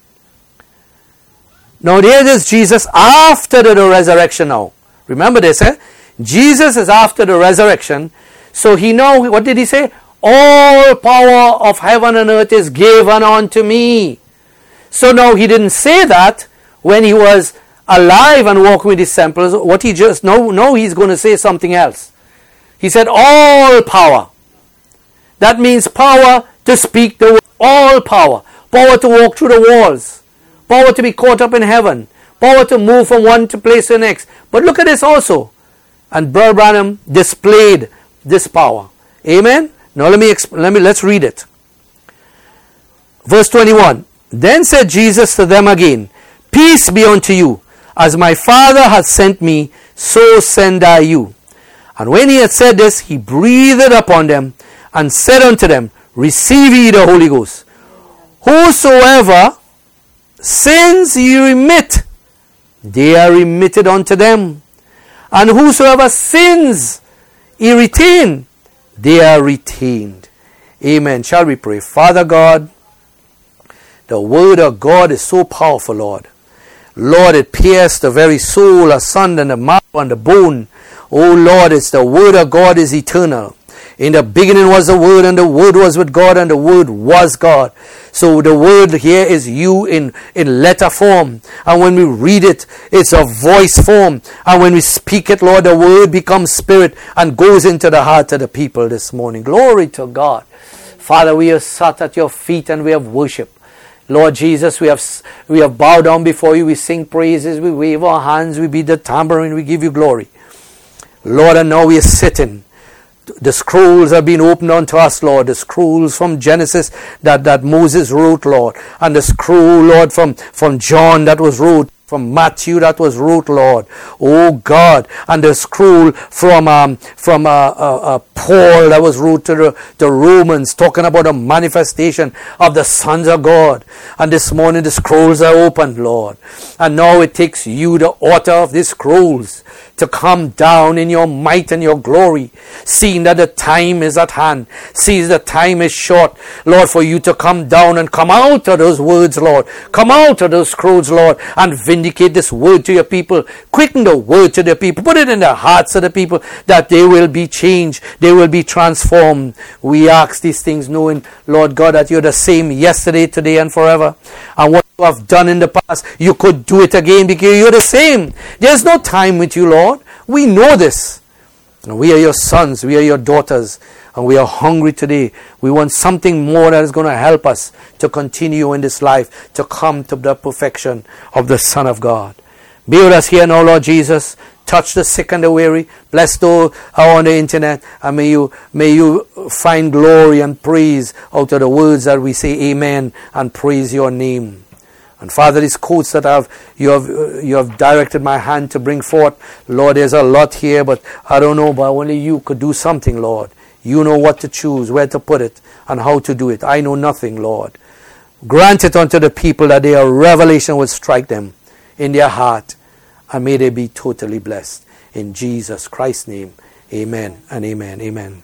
Now there is Jesus after the, the resurrection now. Remember this, eh? Jesus is after the resurrection. So he know, what did he say? All power of heaven and earth is given unto me. So now he didn't say that when he was alive and walking with his disciples. What he just, no, no, he's going to say something else. He said all power. That means power to speak the word. All power. Power to walk through the walls. Power to be caught up in heaven. Power to move from one place to the next. But look at this also. And Brother Branham displayed this power. Amen? Now let me, exp- let me, let's read it. Verse twenty-one. Then said Jesus to them again, peace be unto you. As my Father hath sent me, so send I you. And when he had said this, he breathed upon them and said unto them, receive ye the Holy Ghost. Whosoever sins ye remit, they are remitted unto them. And whosoever sins ye retain, they are retained. Amen. Shall we pray? Father God, the word of God is so powerful, Lord. Lord, it pierced the very soul asunder and the marrow and the bone. Oh Lord, it's the word of God is eternal. In the beginning was the Word, and the Word was with God, and the Word was God. So the Word here is you in, in letter form. And when we read it, it's a voice form. And when we speak it, Lord, the Word becomes spirit and goes into the heart of the people this morning. Glory to God. Father, we have sat at your feet and we have worshipped. Lord Jesus, we have we have bowed down before you. We sing praises. We wave our hands. We beat the tambourine. We give you glory. Lord, and now we are sitting. The scrolls have been opened unto us, Lord. The scrolls from Genesis that, that Moses wrote, Lord. And the scroll, Lord, from, from John that was wrote. From Matthew that was wrote, Lord. Oh God. And the scroll from um, from uh, uh, uh, Paul that was wrote to the, the Romans, talking about the manifestation of the sons of God. And this morning the scrolls are opened, Lord. And now it takes you, the author of these scrolls, to come down in your might and your glory, seeing that the time is at hand, sees the time is short, Lord, for you to come down and come out of those words, Lord. Come out of those scrolls, Lord, and vindicate this word to your people. Quicken the word to the people. Put it in the hearts of the people that they will be changed. They will be transformed. We ask these things knowing, Lord God, that you're the same yesterday, today, and forever. And what you have done in the past, you could do it again because you're the same. There's no time with you, Lord. We know this. And we are your sons. We are your daughters. And we are hungry today. We want something more that is going to help us to continue in this life, to come to the perfection of the Son of God. Be with us here now, Lord Jesus. Touch the sick and the weary. Bless those who are on the internet. And may you, may you find glory and praise out of the words that we say amen and praise your name. And Father, these quotes that I've, you have you have directed my hand to bring forth, Lord, there's a lot here, but I don't know, but only you could do something, Lord. You know what to choose, where to put it, and how to do it. I know nothing, Lord. Grant it unto the people that their revelation will strike them in their heart, and may they be totally blessed. In Jesus Christ's name, amen and amen, amen.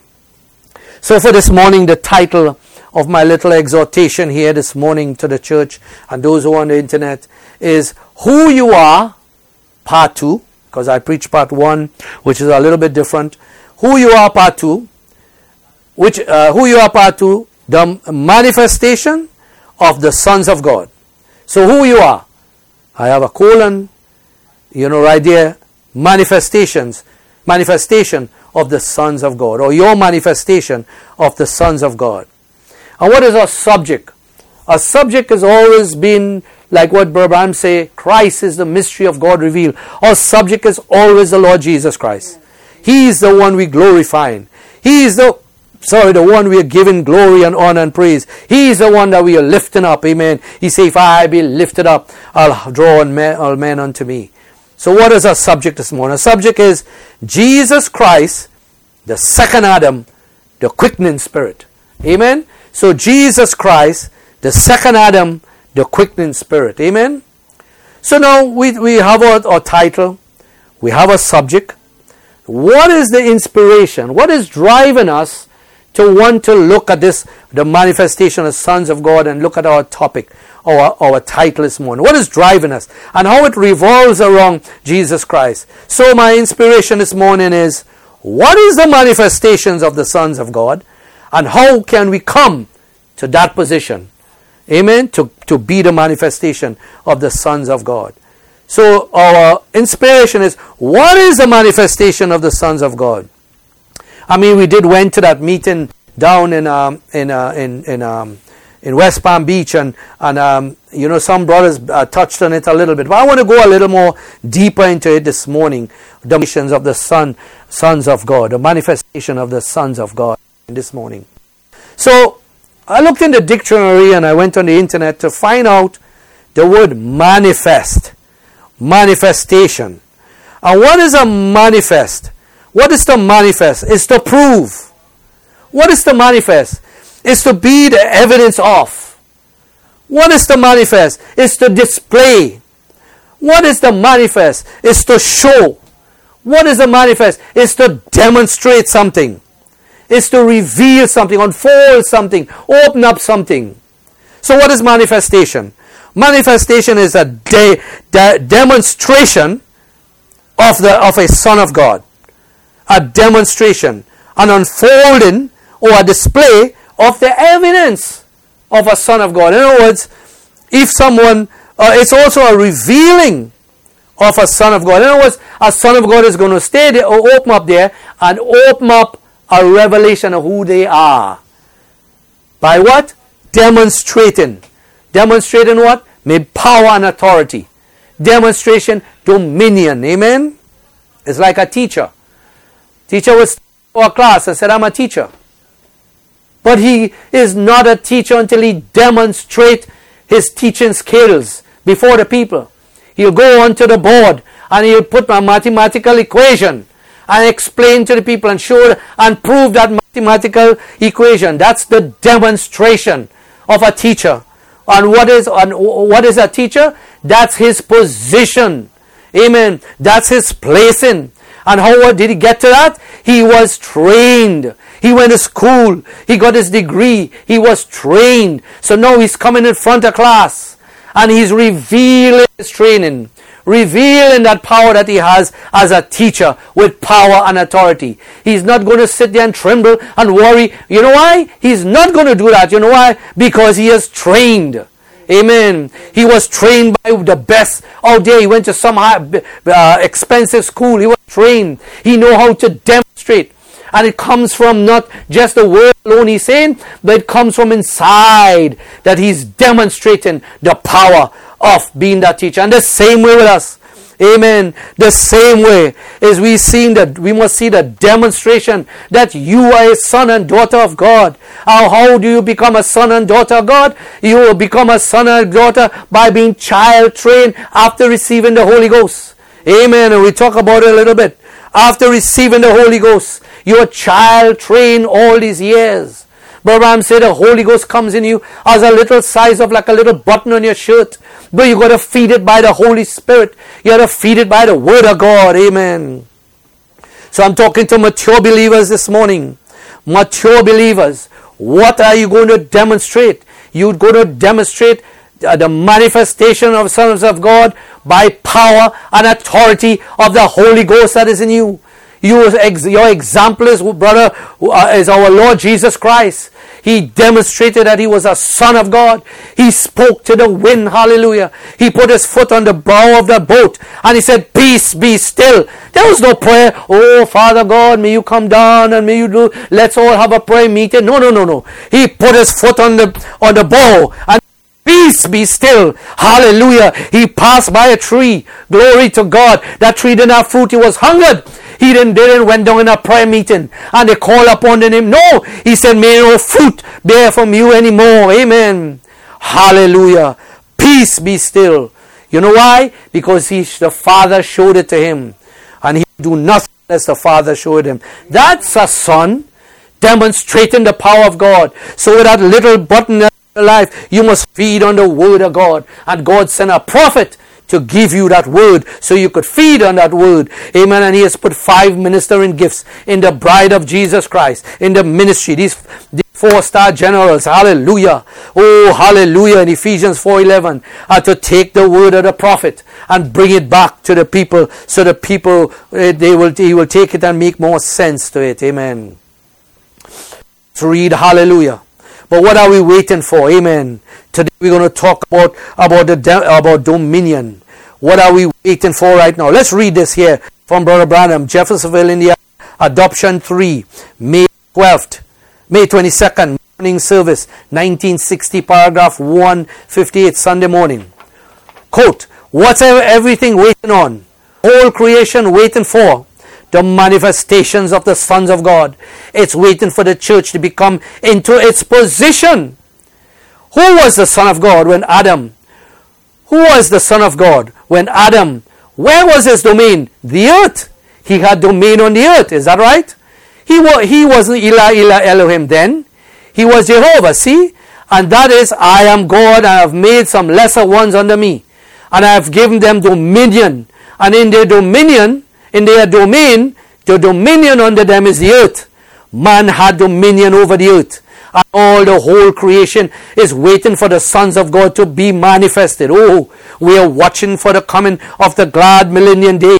So for this morning, the title of my little exhortation here this morning to the church and those who are on the internet is Who You Are, Part two, because I preached Part one, which is a little bit different. Who You Are, Part two, which uh, Who You Are, Part two, the manifestation of the sons of God. So who you are, I have a colon, you know, right there, manifestations, manifestation of the sons of God, or your manifestation of the sons of God. And what is our subject? Our subject has always been, like what Brother Branham say, Christ is the mystery of God revealed. Our subject is always the Lord Jesus Christ. He is the one we glorifying. He is the, sorry, the one we are giving glory and honor and praise. He is the one that we are lifting up. Amen. He say, if I be lifted up, I'll draw all men, all men unto me. So what is our subject this morning? Our subject is Jesus Christ, the second Adam, the quickening spirit. Amen. So Jesus Christ, the second Adam, the quickening spirit. Amen. So now we, we have our, our title. We have a subject. What is the inspiration? What is driving us to want to look at this, the manifestation of sons of God, and look at our topic, our, our title this morning? What is driving us? And how it revolves around Jesus Christ. So my inspiration this morning is, what is the manifestations of the sons of God? And how can we come to that position? Amen. To, to be the manifestation of the sons of God. So our inspiration is, what is the manifestation of the sons of God? I mean, we did went to that meeting down in um, in uh, in in um, in West Palm Beach, and and um, you know, some brothers uh, touched on it a little bit. But I want to go a little more deeper into it this morning. The missions of the son sons of God, the manifestation of the sons of God this morning. So I looked in the dictionary and I went on the internet to find out the word manifest, manifestation. And what is a manifest? What is to manifest? It's to prove. What is to manifest? It's to be the evidence of. What is to manifest? It's to display. What is to manifest? It's to show. What is to manifest? It's to demonstrate something. It's to reveal something, unfold something, open up something. So what is manifestation? Manifestation is a de- de- demonstration of the of a son of God. A demonstration, an unfolding or a display of the evidence of a son of God. In other words, if someone, uh, it's also a revealing of a son of God. In other words, a son of God is going to stay there or open up there and open up a revelation of who they are. By what? Demonstrating. Demonstrating what? Made power and authority. Demonstration, dominion. Amen? It's like a teacher. Teacher was in our class and said, I'm a teacher. But he is not a teacher until he demonstrates his teaching skills before the people. He'll go onto the board and he'll put a mathematical equation and explain to the people and show and prove that mathematical equation. That's the demonstration of a teacher. And what is and what is a teacher? That's his position. Amen. That's his placing. And how did he get to that? He was trained. He went to school. He got his degree. He was trained. So now he's coming in front of class and he's revealing his training. Revealing that power that he has as a teacher with power and authority. He's not going to sit there and tremble and worry. You know why? He's not going to do that. You know why? Because he is trained. Amen. He was trained by the best out there. He went to some high, uh, expensive school. He was trained. He know how to demonstrate. And it comes from not just the word alone he's saying, but it comes from inside, that he's demonstrating the power of being that teacher. And the same way with us. Amen. The same way is we seeing that we must see the demonstration that you are a son and daughter of God. How, how do you become a son and daughter of God? You will become a son and daughter by being child trained after receiving the Holy Ghost. Amen. And we talk about it a little bit. After receiving the Holy Ghost, you are child trained all these years. Brother Branham said the Holy Ghost comes in you as a little size of like a little button on your shirt. But you got to feed it by the Holy Spirit. You got to feed it by the Word of God. Amen. So I'm talking to mature believers this morning. Mature believers. What are you going to demonstrate? You're going to demonstrate the manifestation of sons of God by power and authority of the Holy Ghost that is in you. You, your example is, brother, is our Lord Jesus Christ. He demonstrated that he was a son of God. He spoke to the wind. Hallelujah. He put his foot on the bow of the boat and he said, peace, be still. There was no prayer. Oh, Father God, may you come down and may you do, let's all have a prayer meeting. No, no, no, no. He put his foot on the, on the bow and peace, be still. Hallelujah. He passed by a tree. Glory to God. That tree didn't have fruit. He was hungered. He didn't, didn't went down in a prayer meeting and they called upon him. No, he said, may no fruit bear from you anymore. Amen. Hallelujah. Peace, be still. You know why? Because he, the Father showed it to him. And he do nothing as the Father showed him. That's a son demonstrating the power of God. So with that little button in your life, you must feed on the Word of God. And God sent a prophet to give you that word so you could feed on that word. Amen. And he has put five ministering gifts in the bride of Jesus Christ, in the ministry. These, these four-star generals. Hallelujah. Oh, hallelujah. In Ephesians four eleven, are to take the word of the prophet and bring it back to the people so the people, uh, they will, he will take it and make more sense to it. Amen. Let's read hallelujah. But what are we waiting for? Amen. Today we're going to talk about about the about dominion. What are we waiting for right now? Let's read this here from Brother Branham, Jeffersonville, India, Adoption three, May twelfth, May twenty-second, morning service, nineteen sixty, paragraph one fifty-eight, Sunday morning. Quote, what's everything waiting on? Whole creation waiting for? The manifestations of the sons of God. It's waiting for the church to become into its position. Who was the son of God when Adam? Who was the son of God when Adam? Where was his domain? The earth. He had domain on the earth. Is that right? He, was, he wasn't Elah, Elah, Elohim then. He was Jehovah. See? And that is, I am God and I have made some lesser ones under me. And I have given them dominion. And in their dominion, in their domain, the dominion under them is the earth. Man had dominion over the earth. And all the whole creation is waiting for the sons of God to be manifested. Oh, we are watching for the coming of the glad millennium day.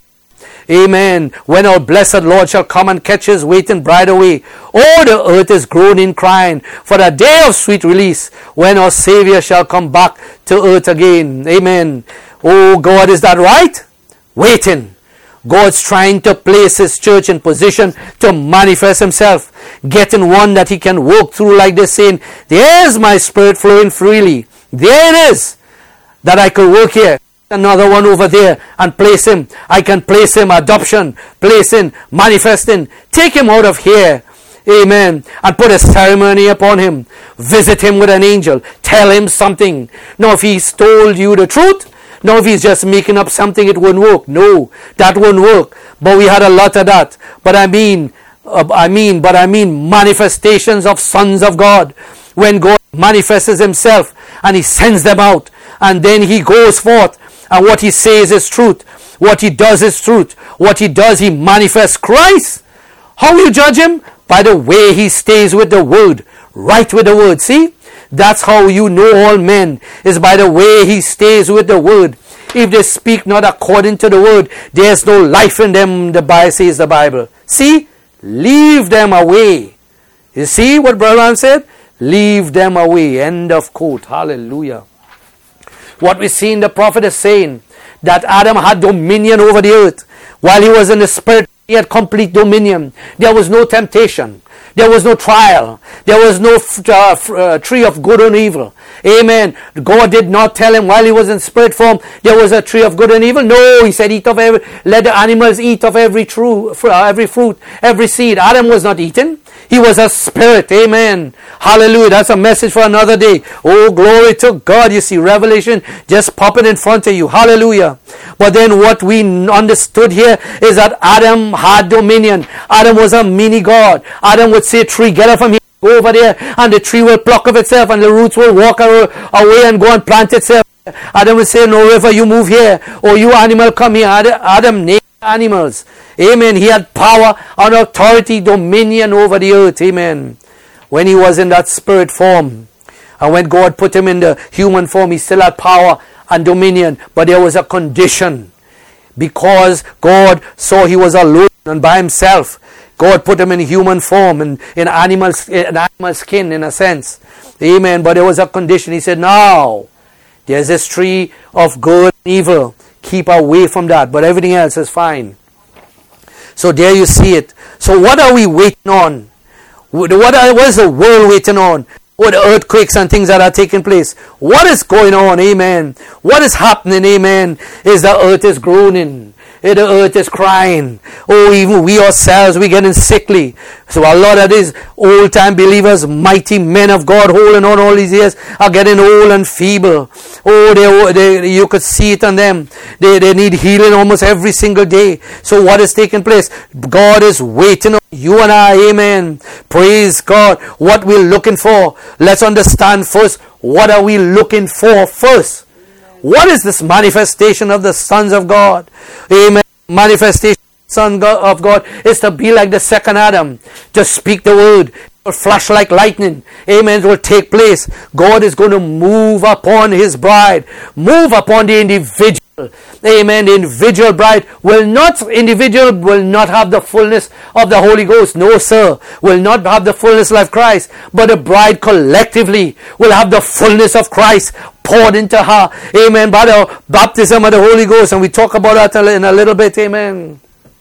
Amen. When our blessed Lord shall come and catch his waiting bride away. Oh, the earth is groaning, crying for the day of sweet release, when our Savior shall come back to earth again. Amen. Oh, God, is that right? Waiting. God's trying to place his church in position to manifest himself. Getting one that he can walk through like this, saying, there's my spirit flowing freely. There it is. That I could work here. Another one over there and place him. I can place him. Adoption. Place him. Manifesting. Take him out of here. Amen. And put a ceremony upon him. Visit him with an angel. Tell him something. Now if he's told you the truth, now if he's just making up something, it won't work. No, that won't work. But we had a lot of that. But I mean, uh, I mean, but I mean manifestations of sons of God. When God manifests himself and he sends them out. And then he goes forth. And what he says is truth. What he does is truth. What he does, he manifests Christ. How you judge him? By the way he stays with the word. Right with the word. See? That's how you know all men, is by the way he stays with the word. If they speak not according to the word, there's no life in them, the Bible says the Bible. See? Leave them away. You see what Brother Branham said? Leave them away. End of quote. Hallelujah. What we see in the prophet is saying that Adam had dominion over the earth. While he was in the spirit, He had complete dominion. There was no temptation. There was no trial. There was no uh, uh, tree of good and evil. Amen. God did not tell him while he was in spirit form there was a tree of good and evil. No, he said, eat of every, let the animals eat of every true, every fruit, every seed. Adam was not eaten. He was a spirit. Amen. Hallelujah. That's a message for another day. Oh, glory to God. You see Revelation just popping in front of you. Hallelujah. But then what we understood here is that Adam had dominion. Adam was a mini God. Adam would say, tree, get up from here, go over there, and the tree will pluck of itself, and the roots will walk away and go and plant itself. Adam would say, no, river, you move here, or you animal, come here. Adam named animals. Amen. He had power and authority, dominion over the earth. Amen. When he was in that spirit form, and when God put him in the human form, he still had power and dominion. But there was a condition. Because God saw he was alone and by himself, God put him in human form and in animal, in animal skin, in a sense. Amen. But there was a condition. He said, now, there's this tree of good and evil. Keep away from that. But everything else is fine. So there you see it. So what are we waiting on? What, are, what is the world waiting on? What earthquakes and things that are taking place? What is going on? Amen. What is happening? Amen. Is the earth is groaning. The earth is crying. Oh, even we ourselves, we're getting sickly. So a lot of these old-time believers, mighty men of God, holding on all these years, are getting old and feeble. Oh, they, they, you could see it on them. They, they need healing almost every single day. So what is taking place? God is waiting on you and I. Amen. Praise God. What we're looking for. Let's understand first, what are we looking for first? What is this manifestation of the sons of God? Amen. Manifestation of the Son of God is to be like the second Adam, to speak the word, to flash like lightning. Amen. It will take place. God is going to move upon his bride, move upon the individual. Amen. The individual bride will not, individual will not have the fullness of the Holy Ghost. No, sir. Will not have the fullness of Christ. But the bride collectively will have the fullness of Christ poured into her. Amen. By the baptism of the Holy Ghost. And we talk about that in a little bit. Amen.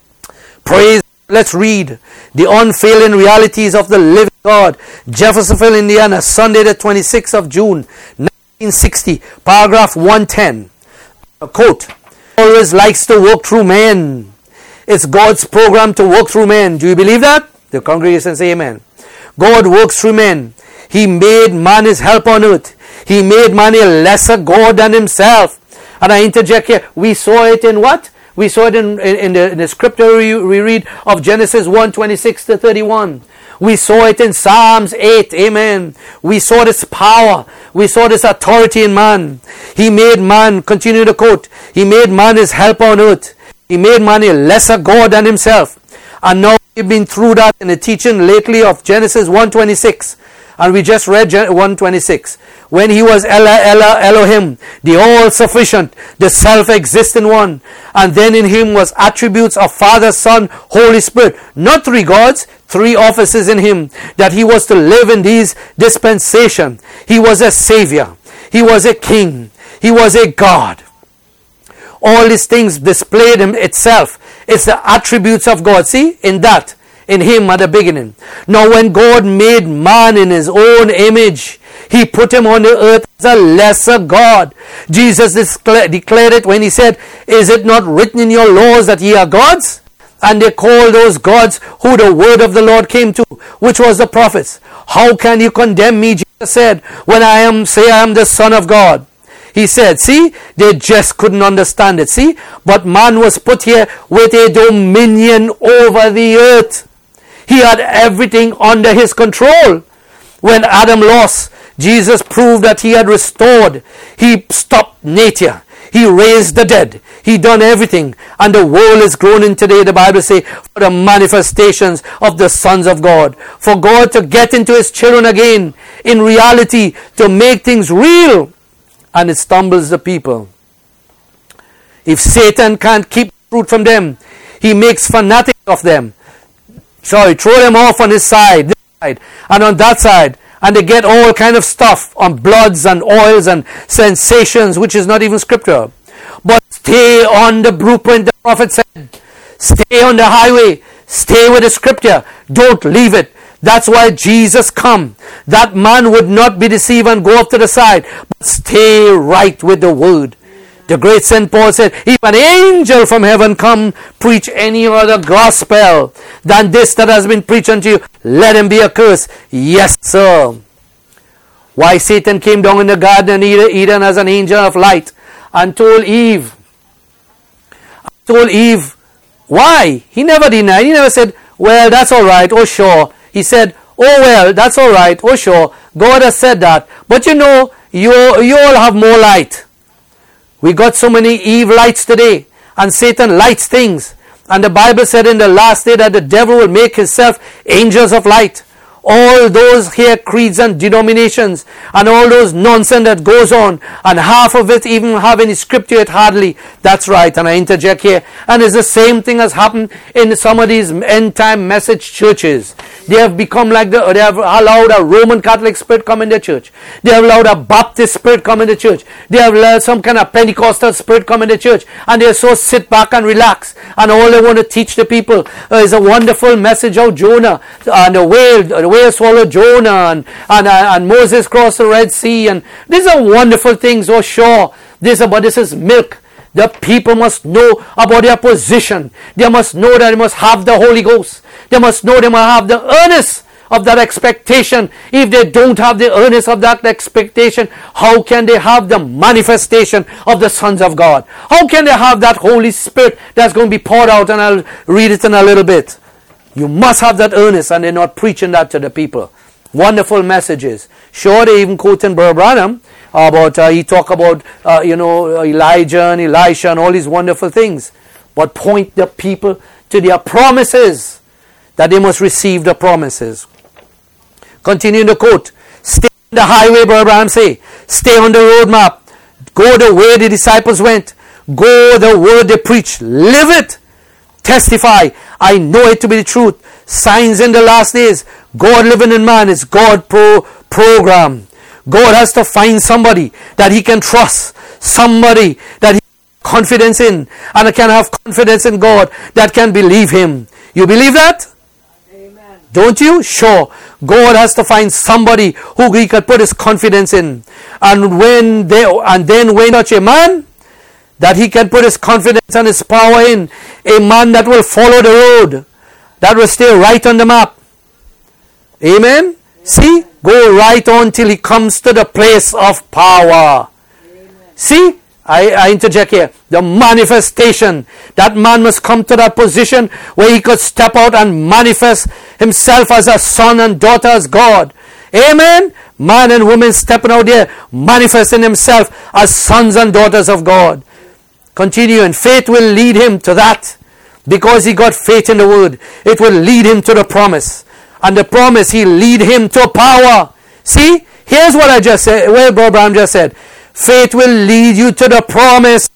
Praise. Let's read the unfailing realities of the living God. Jeffersonville, Indiana, Sunday the twenty-sixth of June, nineteen sixty, paragraph one ten. A quote, always likes to work through men. It's God's program to work through men. Do you believe that? The congregation say amen. God works through men. He made man his help on earth. He made man a lesser God than himself. And I interject here, we saw it in what? We saw it in, in, in, the, in the scripture we, we read of Genesis one, twenty-six to thirty-one. We saw it in Psalms eight. Amen. We saw this power. We saw this authority in man. He made man, continue to quote, he made man his helper on earth. He made man a lesser God than himself. And now we've been through that in the teaching lately of Genesis one twenty-six. And we just read one twenty-six. When he was Ella, Ella, Elohim, the all-sufficient, the self-existent one. And then in him was attributes of Father, Son, Holy Spirit. Not three gods, three offices in him. That he was to live in these dispensation. He was a Savior. He was a King. He was a God. All these things displayed him itself. It's the attributes of God. See, in that. In him at the beginning. Now when God made man in his own image, he put him on the earth as a lesser God. Jesus declared it when he said, is it not written in your laws that ye are gods? And they called those gods who the word of the Lord came to, which was the prophets. How can you condemn me, Jesus said, when I am say I am the Son of God? He said, see, they just couldn't understand it. See, but man was put here with a dominion over the earth. He had everything under his control. When Adam lost, Jesus proved that he had restored. He stopped nature. He raised the dead. He done everything. And the world is groaning today, the Bible says, for the manifestations of the sons of God. For God to get into his children again, in reality, to make things real. And it stumbles the people. If Satan can't keep fruit from them, he makes fanatics of them. Sorry, throw them off on his side, this side, and on that side. And they get all kind of stuff on bloods and oils and sensations, which is not even scripture. But stay on the blueprint the prophet said. Stay on the highway. Stay with the scripture. Don't leave it. That's why Jesus come. That man would not be deceived and go off to the side, but stay right with the word. The great Saint Paul said, if an angel from heaven come preach any other gospel than this that has been preached unto you, let him be accursed. Yes, sir. Why Satan came down in the garden of Eden as an angel of light and told Eve, told Eve, why? He never denied. He never said, well, that's all right. Oh, sure. He said, oh, well, that's all right. Oh, sure. God has said that. But you know, you, you all have more light. We got so many Eve lights today. And Satan lights things. And the Bible said in the last day that the devil will make himself angels of light. All those here creeds and denominations and all those nonsense that goes on, and half of it even have any scripture it hardly. That's right, and I interject here. And it's the same thing has happened in some of these end time message churches. They have become like the, they have allowed a Roman Catholic spirit come in their church. They have allowed a Baptist spirit come in the church. They have allowed some kind of Pentecostal spirit come in the church. And they so sit back and relax. And all they want to teach the people uh, is a wonderful message of Jonah and the whale, the whale swallowed Jonah, and, and, uh, and Moses crossed the Red Sea. And these are wonderful things, oh sure. This, but this is milk. The people must know about their position. They must know that they must have the Holy Ghost. They must know they must have the earnest of that expectation. If they don't have the earnest of that expectation, how can they have the manifestation of the sons of God? How can they have that Holy Spirit that's going to be poured out? And I'll read it in a little bit. You must have that earnest, and they're not preaching that to the people. Wonderful messages. Sure, they even quote in Brother Branham about, uh, he talk about, uh, you know, Elijah and Elisha and all these wonderful things. But point the people to their promises, that they must receive the promises. Continuing the quote. Stay on the highway, Brother Branham say. Stay on the road map. Go the way the disciples went. Go the word they preached. Live it. Testify. I know it to be the truth. Signs in the last days. God living in man is God pro program. God has to find somebody that he can trust. Somebody that he has confidence in. And can have confidence in God. That can believe him. You believe that? Amen. Don't you? Sure. God has to find somebody who he can put his confidence in. And when they, and then when such a man that he can put his confidence and his power in, a man that will follow the road, that will stay right on the map. Amen? Amen. See? Go right on till he comes to the place of power. Amen. See? I, I interject here. The manifestation. That man must come to that position where he could step out and manifest himself as a son and daughter as God. Amen? Man and woman stepping out there, manifesting himself as sons and daughters of God. Continue, and faith will lead him to that. Because he got faith in the word, it will lead him to the promise. And the promise, he lead him to power. See? Here's what I just said. Well, Brother Branham just said. Faith will lead you to the promise.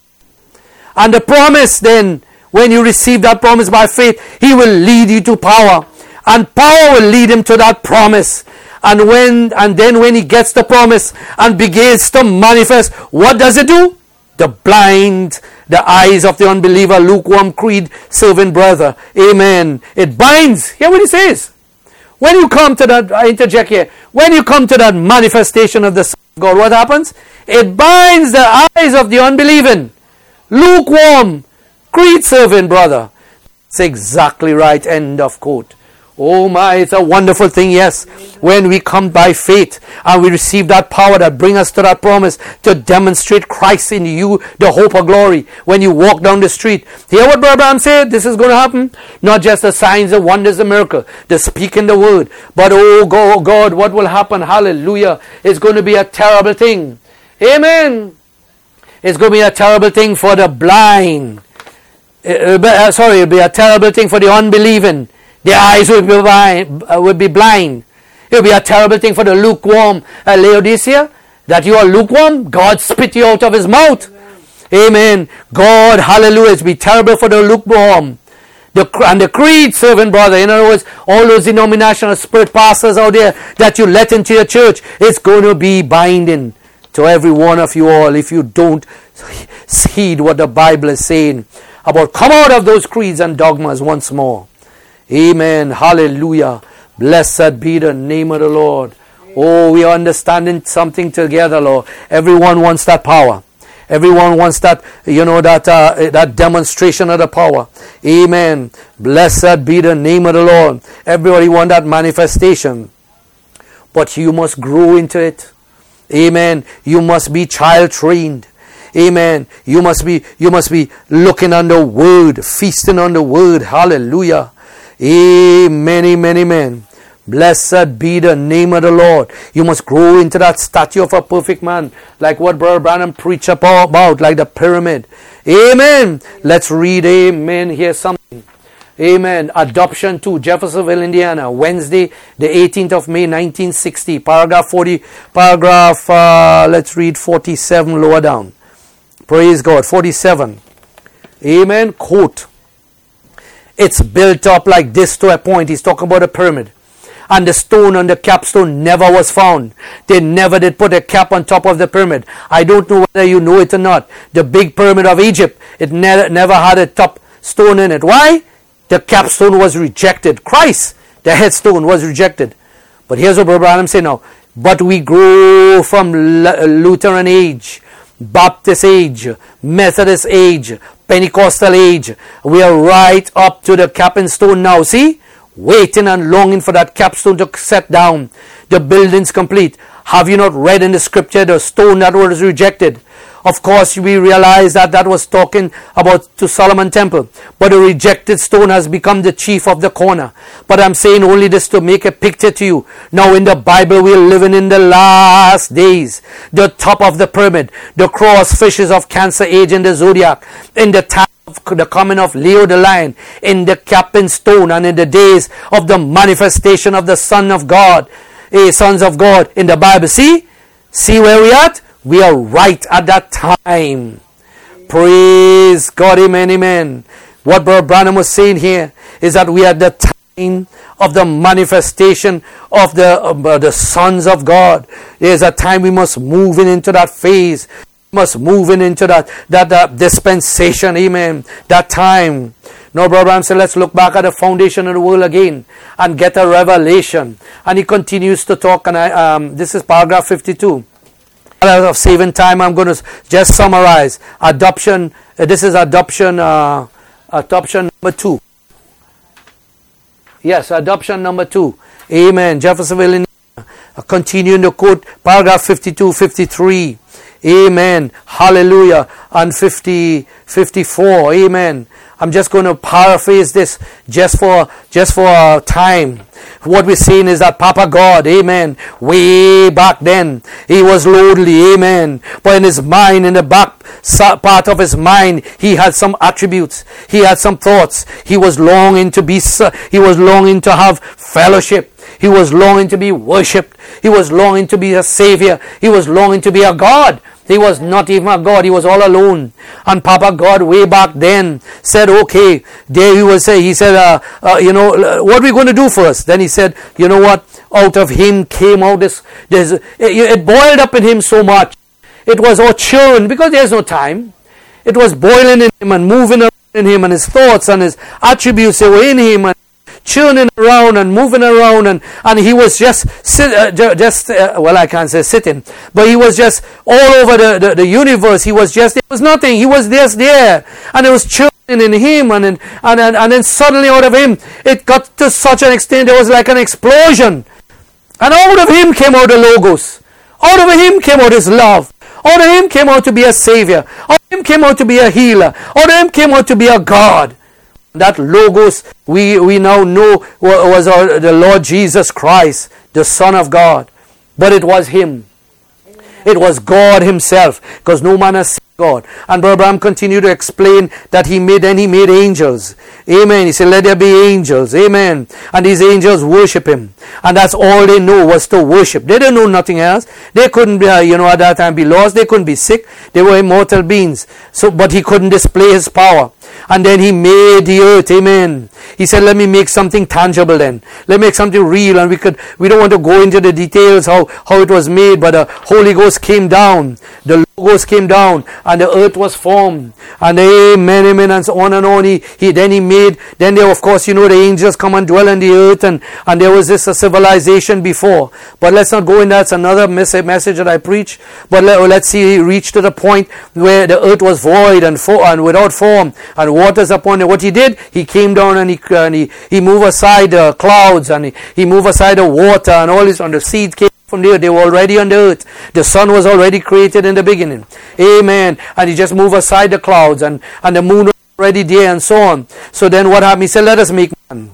And the promise then, when you receive that promise by faith, he will lead you to power. And power will lead him to that promise. And when and then when he gets the promise and begins to manifest, what does it do? The blind, the eyes of the unbeliever, lukewarm creed, serving brother. Amen. It binds. Hear what he says. When you come to that, I interject here. When you come to that manifestation of the Son of God, what happens? It binds the eyes of the unbelieving, lukewarm, creed-serving brother. That's exactly right. End of quote. Oh my, it's a wonderful thing, yes. When we come by faith and we receive that power that brings us to that promise to demonstrate Christ in you, the hope of glory. When you walk down the street, hear what Brother Branham said? This is going to happen. Not just the signs, the wonders, the miracle, the speaking the word. But oh God, what will happen? Hallelujah. It's going to be a terrible thing. Amen. It's going to be a terrible thing for the blind. It'll be, uh, sorry, it'll be a terrible thing for the unbelieving. Their eyes will be blind. Uh, will be blind. It will be a terrible thing for the lukewarm uh, Laodicea. That you are lukewarm, God spit you out of his mouth. Amen. Amen. God, hallelujah. It will be terrible for the lukewarm. The, and the creed serving brother. In other words, all those denominational spirit pastors out there that you let into your church, it's going to be binding to every one of you all if you don't heed what the Bible is saying about come out of those creeds and dogmas once more. Amen. Hallelujah. Blessed be the name of the Lord. Oh, we are understanding something together, Lord. Everyone wants that power. Everyone wants that, you know, that uh, that demonstration of the power. Amen. Blessed be the name of the Lord. Everybody wants that manifestation. But you must grow into it. Amen. You must be child trained. Amen. You must be, you must be looking on the word, feasting on the word. Hallelujah. Amen, amen, amen. Blessed be the name of the Lord. You must grow into that statue of a perfect man, like what Brother Branham preached about, like the pyramid. Amen. Let's read, amen, here something. Amen. Adoption to Jeffersonville, Indiana, Wednesday, the eighteenth of May, nineteen sixty. Paragraph forty, paragraph, uh, let's read forty-seven lower down. Praise God. forty-seven. Amen. Quote. It's built up like this to a point. He's talking about a pyramid. And the stone on the capstone never was found. They never did put a cap on top of the pyramid. I don't know whether you know it or not. The big pyramid of Egypt, it never, never had a top stone in it. Why? The capstone was rejected. Christ, the headstone, was rejected. But here's what Brother Branham say now. But we grow from Lutheran age, Baptist age, Methodist age, Pentecostal age. We are right up to the capping stone now. See? Waiting and longing for that capstone to set down. The building's complete. Have you not read in the scripture the stone that was rejected? Of course, we realize that that was talking about to Solomon Temple. But the rejected stone has become the chief of the corner. But I'm saying only this to make a picture to you. Now in the Bible, we're living in the last days. The top of the pyramid. The cross fishes of Cancer age in the zodiac. In the time of the coming of Leo the lion. In the capping stone. And in the days of the manifestation of the Son of God. Eh, sons of God in the Bible. See? See where we at? We are right at that time. Praise God, amen, amen. What Brother Branham was saying here is that we are at the time of the manifestation of the uh, the sons of God. There's a time we must move in into that phase. We must move in into that, that, that dispensation, amen. That time. Now, Brother Branham said, let's look back at the foundation of the world again and get a revelation. And he continues to talk, and I, um, this is paragraph fifty-two. Of saving time, I'm going to just summarize. Adoption, uh, this is adoption, uh, adoption number two. Yes, adoption number two. Amen. Jeffersonville, Indiana. Uh, continuing to quote paragraph fifty-two, fifty-three. Amen. Hallelujah. And fifty, fifty-four. Amen. I'm just going to paraphrase this just for, just for uh, time. What we're seeing is that Papa God, amen, way back then, he was lowly, amen. But in his mind, in the back part of his mind, he had some attributes. He had some thoughts. He was longing to be, he was longing to have fellowship. He was longing to be worshipped. He was longing to be a savior. He was longing to be a God. He was not even a God. He was all alone. And Papa God way back then said, okay, there he will say, he said, uh, uh, you know, what are we going to do for us? Then he said, you know what? Out of him came out this, this it, it boiled up in him so much. It was all churn because there's no time. It was boiling in him and moving around in him, and his thoughts and his attributes, they were in him and churning around and moving around, and, and he was just sit, uh, just uh, well, I can't say sitting, but he was just all over the, the, the universe. He was just, there was nothing. He was just there, and it was churning in him, and, and and and then suddenly out of him, it got to such an extent, there was like an explosion, and out of him came out the Logos. Out of him came out his love. Out of him came out to be a savior. Out of him came out to be a healer. Out of him came out to be a God. That Logos, we, we now know was our, the Lord Jesus Christ, the Son of God. But it was him. It was God himself, because no man has seen God. And Brother Branham continued to explain that he made, then he made angels. Amen. He said, let there be angels. Amen. And these angels worship him. And that's all they know was to worship. They didn't know nothing else. They couldn't be, uh, you know, at that time be lost. They couldn't be sick. They were immortal beings. So, but he couldn't display his power. And then he made the earth. Amen. He said, let me make something tangible then. Let me make something real. And we could, we don't want to go into the details how, how it was made, but the Holy Ghost came down. The Logos came down and the earth was formed, and amen, amen, and so on and on. He, he then he made, then there, of course, you know, the angels come and dwell on the earth, and, and there was this a civilization before. But let's not go in that. It's another message that I preach. But let, let's see, he reached to the point where the earth was void and, for, and without form, and waters upon it. What he did, he came down and he, and he, he moved aside the clouds, and he, he moved aside the water, and all this, and the seed came from there. They were already on the earth. The sun was already created in the beginning. Amen. And he just moved aside the clouds, and, and the moon was already there, and so on. So then what happened? He said, let us make man.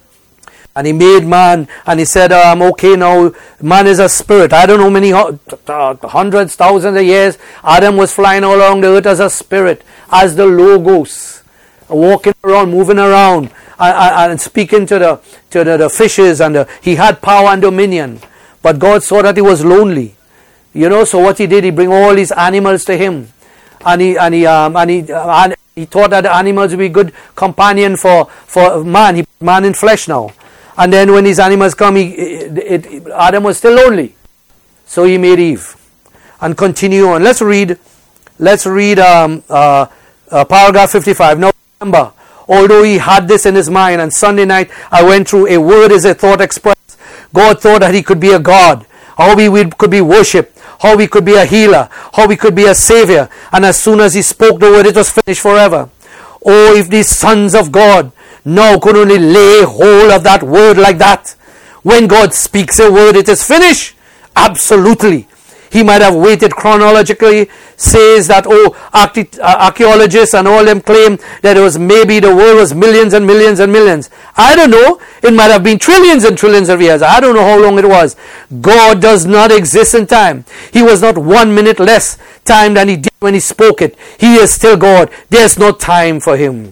And he made man, and he said, um, okay, now man is a spirit. I don't know many hundreds, thousands of years. Adam was flying all along the earth as a spirit, as the Logos, walking around, moving around, and, and speaking to the to the, the fishes, and the, he had power and dominion. But God saw that he was lonely, you know. So what he did, he bring all these animals to him, and he and he um, and he uh, and he thought that the animals would be good companion for for man. He put man in flesh now, and then when these animals come, he it, it, Adam was still lonely, so he made Eve, and continue on. Let's read, let's read um, uh, uh, paragraph fifty-five. Now remember, although he had this in his mind, and Sunday night I went through a word is a thought expressed. God thought that he could be a God, how he could be worshipped, how he could be a healer, how he could be a savior. And as soon as he spoke the word, it was finished forever. Oh, if these sons of God now could only lay hold of that word like that. When God speaks a word, it is finished. Absolutely. He might have waited chronologically, says that, oh, archaeologists and all them claim that it was maybe the world was millions and millions and millions. I don't know. It might have been trillions and trillions of years. I don't know how long it was. God does not exist in time. He was not one minute less time than he did when he spoke it. He is still God. There's no time for him.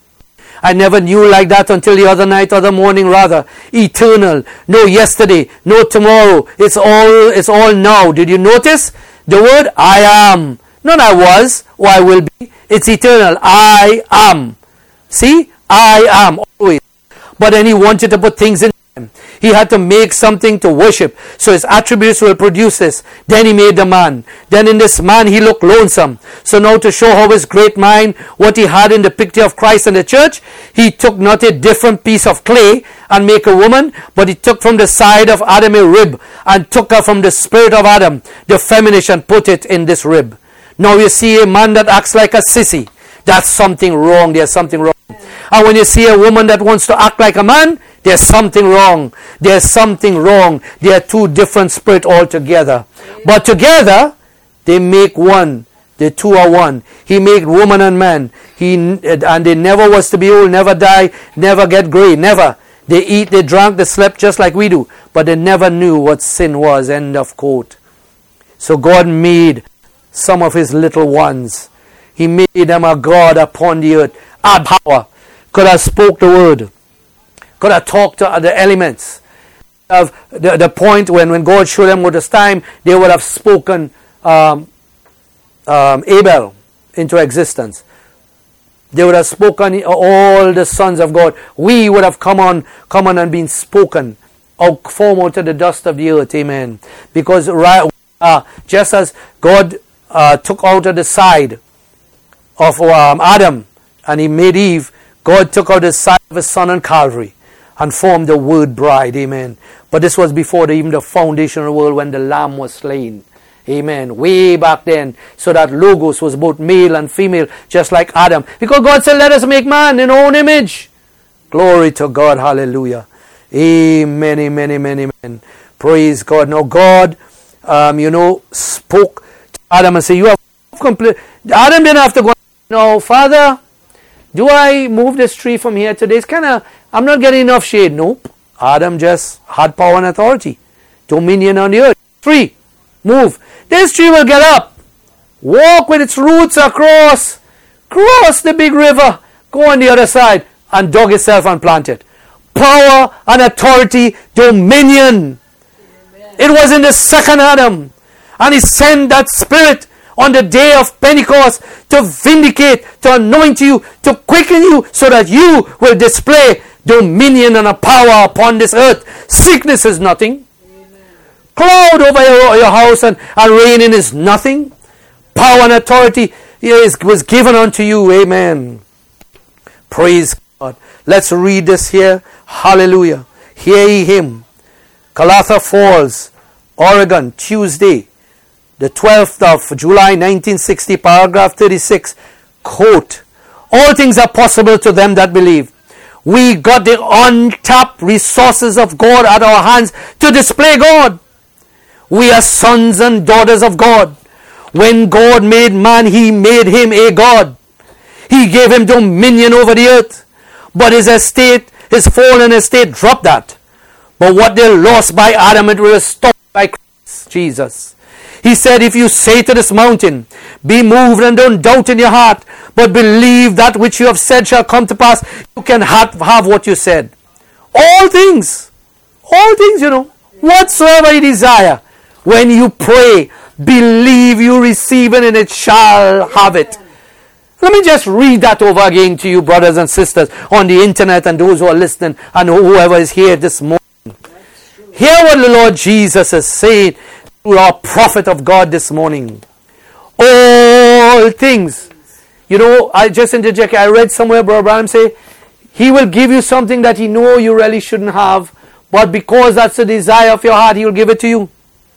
I never knew like that until the other night or the morning rather. Eternal. No yesterday. No tomorrow. It's all, it's all now. Did you notice the word I am? Not I was or I will be. It's eternal. I am. See? I am always. But then he wanted to put things in him. He had to make something to worship. So his attributes will produce this. Then he made the man. Then in this man he looked lonesome. So now to show how his great mind, what he had in the picture of Christ and the church, he took not a different piece of clay and make a woman, but he took from the side of Adam a rib and took her from the spirit of Adam, the feminine, and put it in this rib. Now you see a man that acts like a sissy. That's something wrong. There's something wrong. And when you see a woman that wants to act like a man, there's something wrong. There's something wrong. They are two different spirits altogether. But together, they make one. The two are one. He made woman and man. He and they never was to be old, never die, never get gray, never. They eat, they drank, they slept just like we do. But they never knew what sin was. End of quote. So God made some of his little ones. He made them a God upon the earth. Had power. Could have spoke the word. Could have talked to the elements. Of the, the point when, when God showed them what was time, they would have spoken um, um, Abel into existence. They would have spoken all the sons of God. We would have come on, come on and been spoken, out, formed out of the dust of the earth. Amen. Because right, uh, just as God uh, took out of the side of um, Adam and he made Eve, God took out the side of his son on Calvary and formed the word bride. Amen. But this was before the, even the foundation of the world, when the lamb was slain. Amen. Way back then. So that Logos was both male and female, just like Adam. Because God said, let us make man in our own image. Glory to God. Hallelujah. Amen, amen, amen, amen. Praise God. Now God, um, you know, spoke to Adam and said, you have complete. Adam didn't have to go, no, Father, do I move this tree from here today? It's kind of, I'm not getting enough shade. Nope. Adam just had power and authority. Dominion on the earth. Three. Move. This tree will get up. Walk with its roots across. Cross the big river. Go on the other side. And dug itself and plant it. Power and authority. Dominion. Amen. It was in the second Adam. And he sent that spirit on the day of Pentecost to vindicate, to anoint you, to quicken you, so that you will display dominion and a power upon this earth. Sickness is nothing. Amen. Cloud over your, your house and, and raining is nothing. power and authority is, was given unto you. Amen. Praise God. Let's read this here. Hallelujah. Hear ye him. Calatha Falls, Oregon, Tuesday, the twelfth of July nineteen sixty, paragraph thirty-six. Quote, all things are possible to them that believe. We got the untapped resources of God at our hands to display God. We are sons and daughters of God. When God made man, he made him a God. He gave him dominion over the earth. But his estate, his fallen estate, dropped that. But what they lost by Adam, it was restored by Christ Jesus. He said, if you say to this mountain, be moved and don't doubt in your heart, but believe that which you have said shall come to pass, you can have, have what you said. All things, all things, you know, whatsoever you desire, when you pray, believe you receive it and it shall have it. Let me just read that over again to you, brothers and sisters, on the internet and those who are listening and whoever is here this morning. Hear what the Lord Jesus is saying through our prophet of God this morning. All things. You know, I just interject. I read somewhere, Brother Branham say, he will give you something that he know you really shouldn't have, but because that's the desire of your heart, he will give it to you.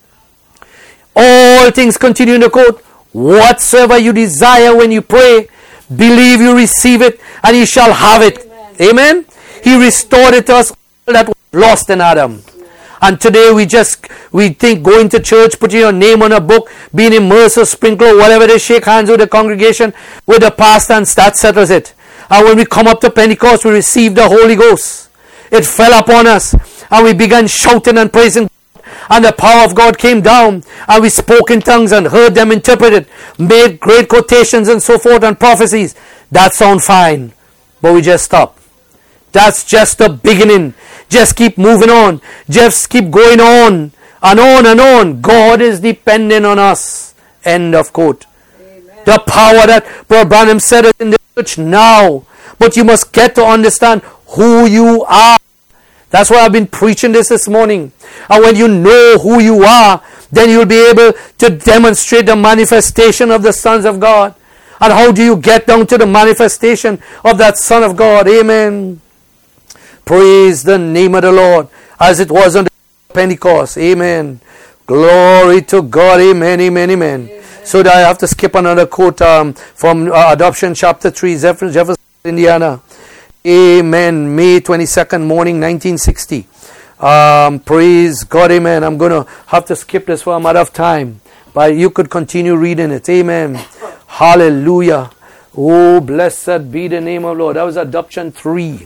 All things, continue in the quote, whatsoever you desire when you pray, believe you receive it, and you shall have it. Amen. Amen? He restored it to us all that was lost in Adam. And today we just, we think going to church, putting your name on a book, being immersed or sprinkler, whatever they shake hands with the congregation, with the pastor, and that settles it. And when we come up to Pentecost, we receive the Holy Ghost. It fell upon us, and we began shouting and praising God, and the power of God came down, and we spoke in tongues and heard them interpreted, made great quotations and so forth and prophecies. That sounds fine, but we just stop. That's just the beginning. Just keep moving on. Just keep going on and on and on. God is dependent on us. End of quote. Amen. The power that Brother Branham said is in the church now. But you must get to understand who you are. That's why I've been preaching this this morning. And when you know who you are, then you'll be able to demonstrate the manifestation of the sons of God. And how do you get down to the manifestation of that Son of God? Amen. Praise the name of the Lord, as it was on the Pentecost. Amen. Glory to God. Amen, amen, amen. Amen. So that I have to skip another quote um, from uh, Adoption chapter three, Jefferson, Indiana. Amen. May twenty-second morning, nineteen sixty. Um, praise God. Amen. I'm going to have to skip this for a matter of time, but you could continue reading it. Amen. Hallelujah. Oh, blessed be the name of the Lord. That was Adoption three.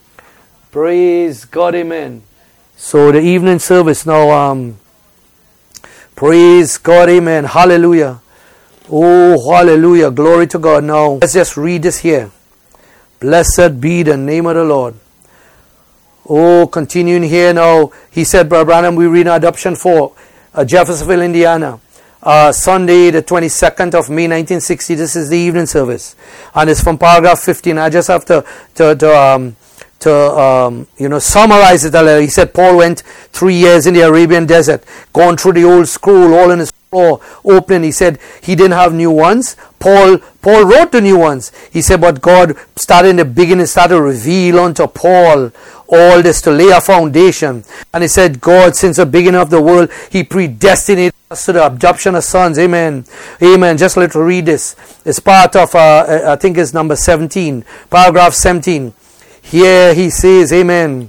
Praise God, amen. So the evening service now, um, praise God, amen, hallelujah. Oh, hallelujah, glory to God. Now, let's just read this here. Blessed be the name of the Lord. Oh, continuing here now, he said, Brother Branham, we read Adoption four, uh, Jeffersonville, Indiana. Uh, Sunday, the twenty-second of May, nineteen sixty. This is the evening service. And it's from paragraph fifteen. I just have to, to, to um, to, um, you know, summarize it a little. He said Paul went three years in the Arabian desert, gone through the old scroll, all in his floor, opening. He said he didn't have new ones. Paul Paul wrote the new ones. He said, but God started in the beginning, started to reveal unto Paul all this to lay a foundation. And he said, God, since the beginning of the world, he predestinated us to the adoption of sons. Amen. Amen. Just let me read this. It's part of, uh, I think it's number seventeen, paragraph seventeen. Here he says, amen.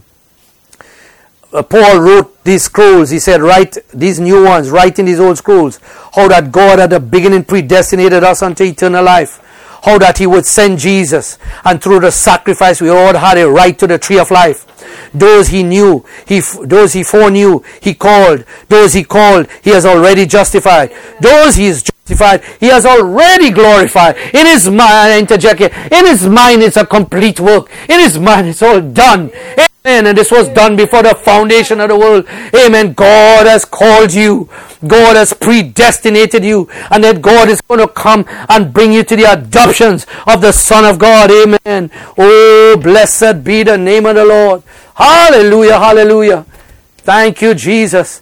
Uh, Paul wrote these scrolls. He said, write these new ones, write in these old scrolls. How that God at the beginning predestinated us unto eternal life. How that he would send Jesus. And through the sacrifice we all had a right to the tree of life. Those he knew, he those he foreknew, he called. Those he called, he has already justified. Those he is justified, he has already glorified. In his mind, interject here, in his mind it's a complete work. In his mind it's all done. Amen. And this was done before the foundation of the world. Amen. God has called you. God has predestinated you. And that God is going to come and bring you to the adoptions of the Son of God. Amen. Oh, blessed be the name of the Lord. Hallelujah. Hallelujah. Thank you, Jesus. The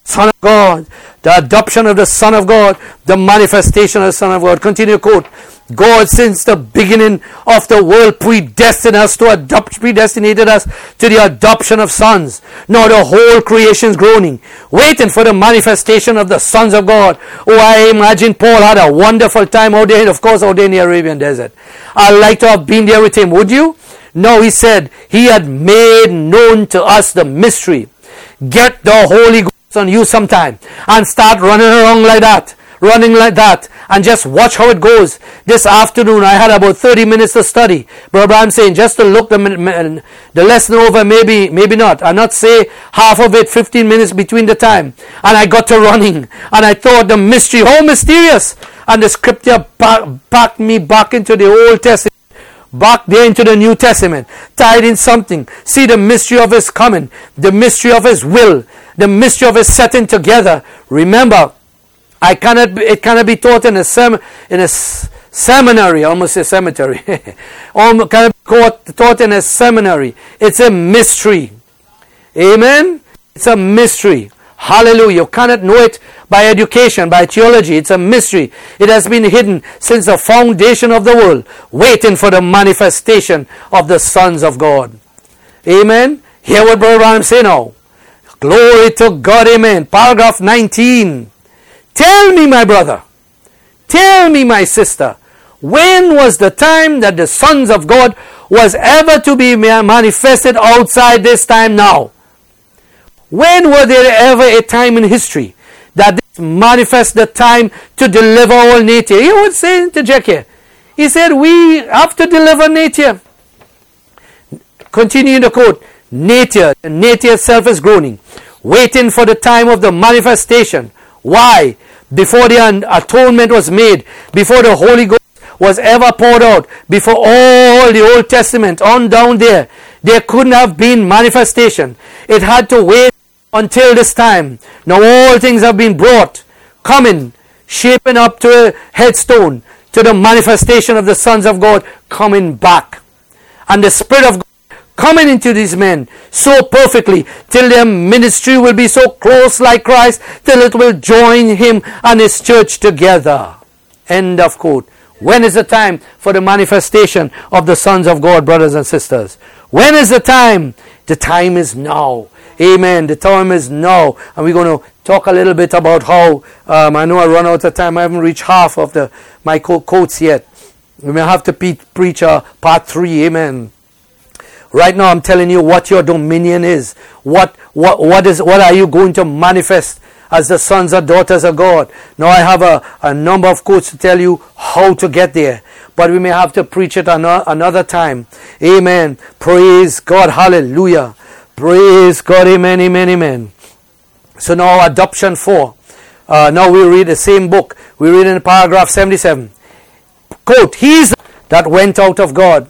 Son of God, the adoption of the Son of God, the manifestation of the Son of God. Continue to quote. God, since the beginning of the world, predestined us to adopt, predestinated us to the adoption of sons. Now the whole creation is groaning, waiting for the manifestation of the sons of God. Oh, I imagine Paul had a wonderful time out there, of course, out there in the Arabian desert. I'd like to have been there with him, would you? No, he said, he had made known to us the mystery. Get the Holy Ghost on you sometime and start running around like that, running like that, and just watch how it goes. This afternoon I had about thirty minutes to study. Brother, I'm saying just to look the, the lesson over, maybe maybe not. I not say half of it, fifteen minutes between the time. And I got to running, and I thought the mystery, how mysterious. And the scripture packed me back into the Old Testament, back there into the New Testament, tied in something. See the mystery of his coming, the mystery of his will, the mystery of his setting together. Remember, I cannot. It cannot be taught in a sem, in a s- seminary. I almost say cemetery. Almost cannot be taught in a seminary. It's a mystery. Amen. It's a mystery. Hallelujah. You cannot know it by education, by theology. It's a mystery. It has been hidden since the foundation of the world, waiting for the manifestation of the sons of God. Amen. Hear what Brother Branham say now. Glory to God. Amen. Paragraph nineteen. Tell me, my brother, tell me, my sister, when was the time that the sons of God was ever to be manifested outside this time now? When was there ever a time in history that this manifest the time to deliver all nature? He would say to Jackie, he said, we have to deliver nature. Continue the quote. Nature, nature itself is groaning, waiting for the time of the manifestation. Why? Before the atonement was made, before the Holy Ghost was ever poured out, before all the Old Testament on down there, there couldn't have been manifestation. It had to wait until this time. Now all things have been brought, coming, shaping up to a headstone, to the manifestation of the sons of God coming back. And the Spirit of God coming into these men so perfectly till their ministry will be so close like Christ, till it will join him and his church together. End of quote. When is the time for the manifestation of the sons of God, brothers and sisters? When is the time? The time is now. Amen. The time is now. And we're going to talk a little bit about how, um, I know I run out of time. I haven't reached half of the my quotes yet. We may have to pe- preach uh, part three. Amen. Right now I'm telling you what your dominion is. What what what is what are you going to manifest as the sons or daughters of God? Now I have a, a number of quotes to tell you how to get there. But we may have to preach it another, another time. Amen. Praise God. Hallelujah. Praise God. Amen. Amen. Amen. So now adoption four. Uh, now we read the same book. We read in paragraph seventy-seven. Quote, he is that went out of God.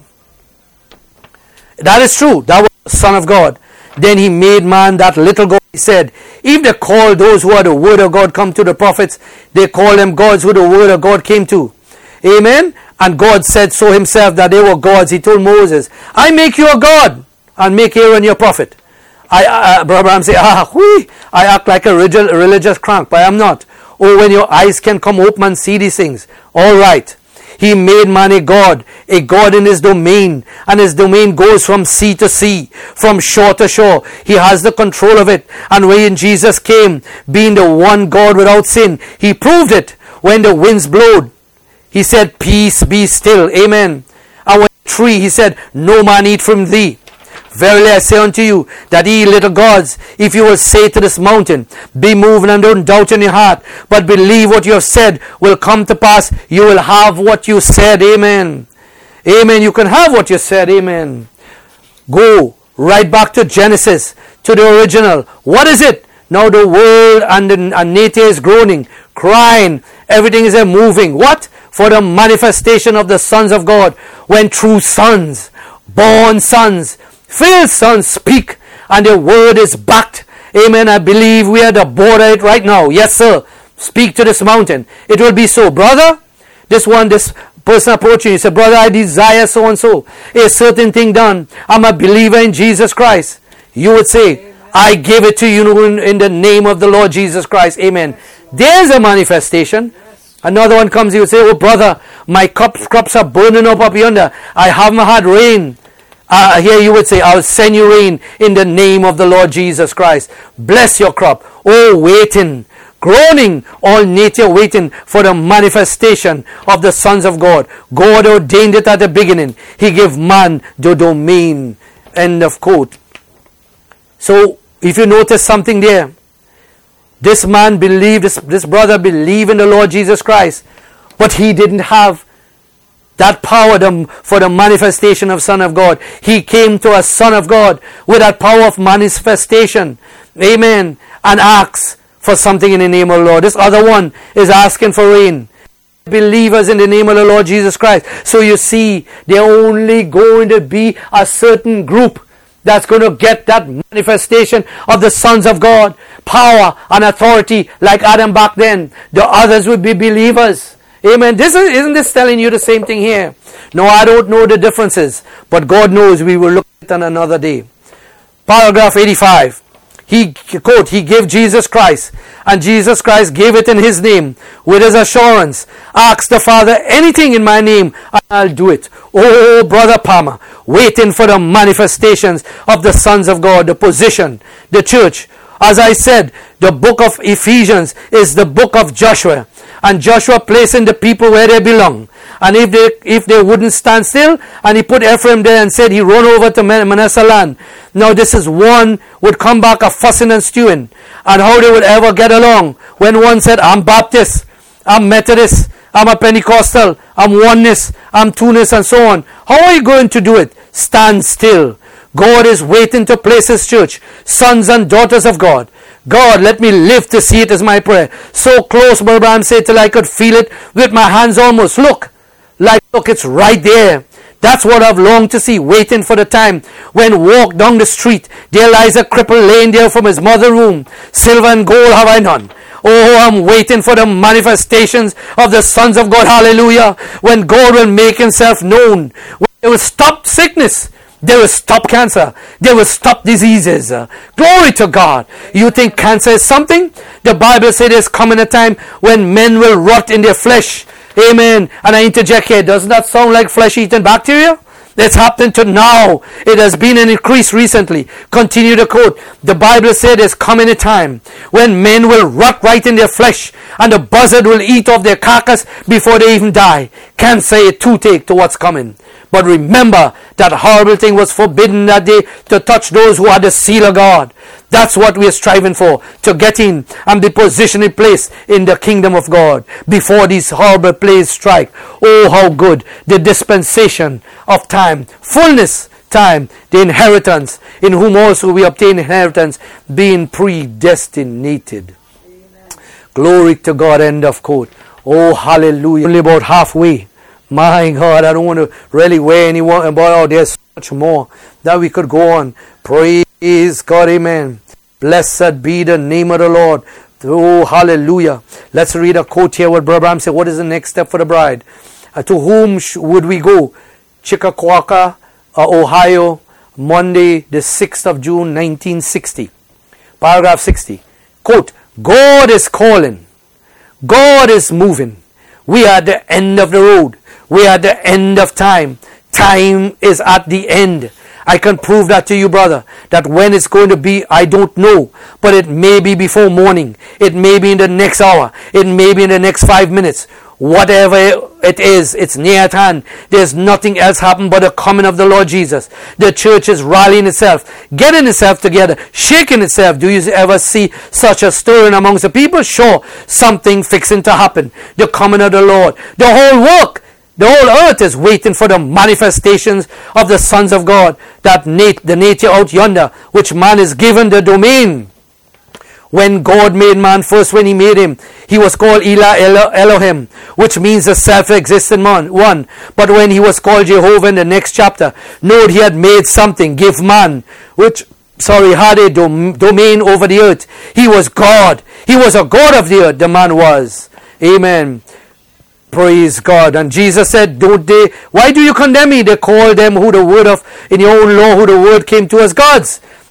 That is true. That was the Son of God. Then he made man that little God. He said, if they call those who are the word of God come to the prophets, they call them gods who the word of God came to. Amen. And God said so himself that they were gods. He told Moses, I make you a God and make Aaron your prophet. I, uh, Brother Abraham say, ah, whee, I act like a religious crank, but I am not. Oh, when your eyes can come open and see these things. All right. He made man a God, a God in his domain, and his domain goes from sea to sea, from shore to shore. He has the control of it. And when Jesus came, being the one God without sin, he proved it when the winds blowed. He said, peace be still. Amen. And when the tree, he said, no man eat from thee. Verily I say unto you, that ye little gods, if you will say to this mountain, be moved and don't doubt in your heart, but believe what you have said will come to pass, you will have what you said. Amen. Amen. You can have what you said. Amen. Go right back to Genesis, to the original. What is it? Now the world and, the, and nature is groaning, crying. Everything is moving. What? For the manifestation of the sons of God. When true sons, born sons, filled sons speak, and the word is backed. Amen. I believe we are at the border it right now. Yes, sir. Speak to this mountain. It will be so. Brother, this one, this person approaching you, say, brother, I desire so and so. A certain thing done. I'm a believer in Jesus Christ. You would say, amen. I give it to you in, in the name of the Lord Jesus Christ. Amen. There's a manifestation. Another one comes, he will say, oh brother, my crops, crops are burning up up yonder. I haven't had rain. Uh, here you would say, I'll send you rain in the name of the Lord Jesus Christ. Bless your crop. Oh, waiting, groaning, all nature waiting for the manifestation of the sons of God. God ordained it at the beginning. He gave man the domain. End of quote. So, if you notice something there, this man believed, this, this brother believed in the Lord Jesus Christ, but he didn't have that power for the manifestation of Son of God. He came to a Son of God with that power of manifestation. Amen. And asked for something in the name of the Lord. This other one is asking for rain. Believers in the name of the Lord Jesus Christ. So you see, they're only going to be a certain group that's going to get that manifestation of the sons of God, power and authority like Adam back then. The others would be believers. Amen. This is, isn't this telling you the same thing here? No, I don't know the differences, but God knows. We will look at it on another day. Paragraph eighty-five. He, quote, he gave Jesus Christ, and Jesus Christ gave it in his name with his assurance. Ask the Father anything in my name, and I'll do it. Oh, Brother Palmer, waiting for the manifestations of the sons of God, the position, the church. As I said, the book of Ephesians is the book of Joshua, and Joshua placing the people where they belong. And if they if they wouldn't stand still, and he put Ephraim there and said he run over to Manasseh land. Now this is one would come back a fussing and stewing, and how they would ever get along when one said, I'm Baptist, I'm Methodist, I'm a Pentecostal, I'm Oneness, I'm Two-ness, and so on. How are you going to do it? Stand still. God is waiting to place his church, sons and daughters of God. God, let me live to see it, is my prayer. So close, Brother Branham said, till I could feel it with my hands almost. Look, like, look, it's right there. That's what I've longed to see, waiting for the time when walk down the street, there lies a cripple laying there from his mother womb. Silver and gold have I none. Oh, I'm waiting for the manifestations of the sons of God. Hallelujah. When God will make himself known. When they will stop sickness. They will stop cancer. They will stop diseases. Uh, glory to God. You think cancer is something? The Bible says there's coming a time when men will rot in their flesh. Amen. And I interject here. Doesn't that sound like flesh-eating bacteria? It's happening to now. It has been an increase recently. Continue to quote. The Bible said there's coming a time when men will rot right in their flesh, and the buzzard will eat off their carcass before they even die. Can't say a toothache to what's coming. But remember, that horrible thing was forbidden that day to touch those who had the seal of God. That's what we are striving for, to get in and be positioned in place in the kingdom of God before these horrible plagues strike. Oh, how good the dispensation of time, fullness time, the inheritance, in whom also we obtain inheritance, being predestinated. Amen. Glory to God, end of quote. Oh, hallelujah. Only about halfway. My God, I don't want to really weigh anyone about, oh, there's so much more that we could go on. Praise God, amen. Blessed be the name of the Lord. Oh, hallelujah. Let's read a quote here what Brother Branham said. What is the next step for the bride? Uh, to whom sh- would we go? Chickaquaka, uh, Ohio, Monday, the sixth of June, nineteen sixty. Paragraph sixty. Quote, God is calling. God is moving. We are at the end of the road. We are at the end of time. Time is at the end. I can prove that to you, brother, that when it's going to be, I don't know. But it may be before morning. It may be in the next hour. It may be in the next five minutes. Whatever it is, it's near at hand. There's nothing else happening but the coming of the Lord Jesus. The church is rallying itself, getting itself together, shaking itself. Do you ever see such a stirring amongst the people? Sure, something fixing to happen. The coming of the Lord. The whole work, the whole earth is waiting for the manifestations of the sons of God. That nat- the nature out yonder, which man is given the domain. When God made man first, when he made him, he was called Elah Elo- Elohim, which means the self-existent man, one. But when he was called Jehovah in the next chapter, note he had made something, give man, which, sorry, had a dom- domain over the earth. He was God. He was a God of the earth, the man was. Amen. Praise God. And Jesus said, don't they, why do you condemn me? They call them who the word of, in your own law, who the word came to as gods.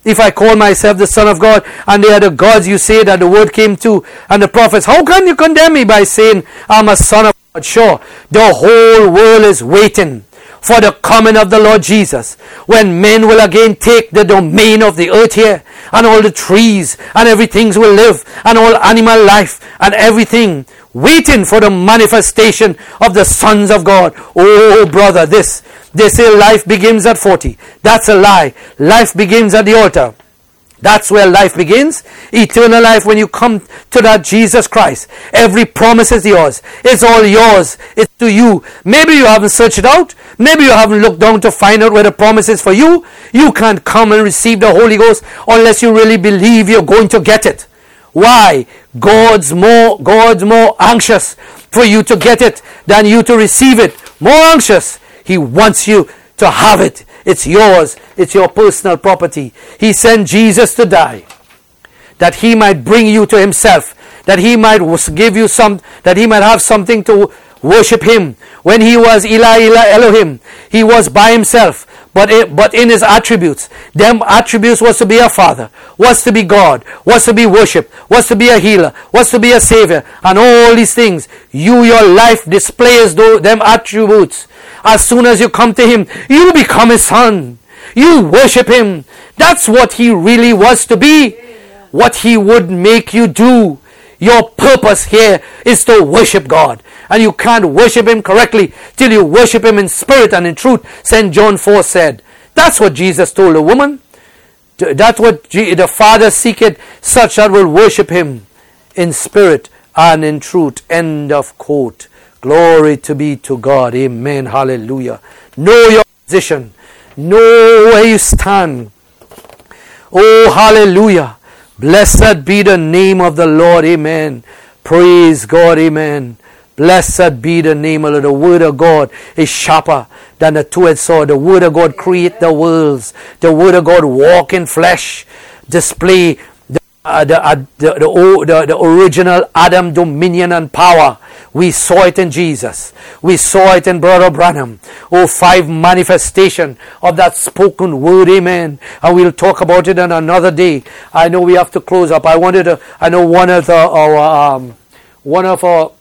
If I call myself the Son of God, and they are the gods you say that the word came to, and the prophets, how can you condemn me by saying I'm a son of God? Sure, the whole world is waiting for the coming of the Lord Jesus, when men will again take the domain of the earth here, and all the trees and everything will live, and all animal life and everything, waiting for the manifestation of the sons of God. Oh brother, this they say life begins at forty. That's a lie. Life begins at the altar. That's where life begins. Eternal life, when you come to that Jesus Christ. Every promise is yours. It's all yours. It's to you. Maybe you haven't searched it out. Maybe you haven't looked down to find out where the promise is for you. You can't come and receive the Holy Ghost unless you really believe you're going to get it. Why? God's more, God's more anxious for you to get it than you to receive it. More anxious. He wants you to have it. It's yours. It's your personal property. He sent Jesus to die, that he might bring you to himself, that he might give you some, that he might have something to worship him. When he was Eli, Eli, Elohim, he was by himself, but it, but in his attributes. Them attributes was to be a father, was to be God, was to be worshipped, was to be a healer, was to be a savior, and all these things. You, your life displays those, them attributes. As soon as you come to him, you become his son. You worship him. That's what he really was to be. What he would make you do. Your purpose here is to worship God. And you can't worship him correctly till you worship him in spirit and in truth. Saint John four said. That's what Jesus told the woman. That's what the Father seeketh, such that will worship him in spirit and in truth. End of quote. Glory to be to God. Amen. Hallelujah. Know your position. Know where you stand. Oh, hallelujah. Blessed be the name of the Lord. Amen. Praise God. Amen. Blessed be the name of the, the word of God is sharper than a two-edged sword. The word of God create the worlds. The word of God walk in flesh. Display the, uh, the, uh, the, the, the, the original Adam dominion and power. We saw it in Jesus. We saw it in Brother Branham. Oh, five manifestation of that spoken word. Amen. And we'll talk about it on another day. I know we have to close up. I wanted to, I know one of the, our, um, one of our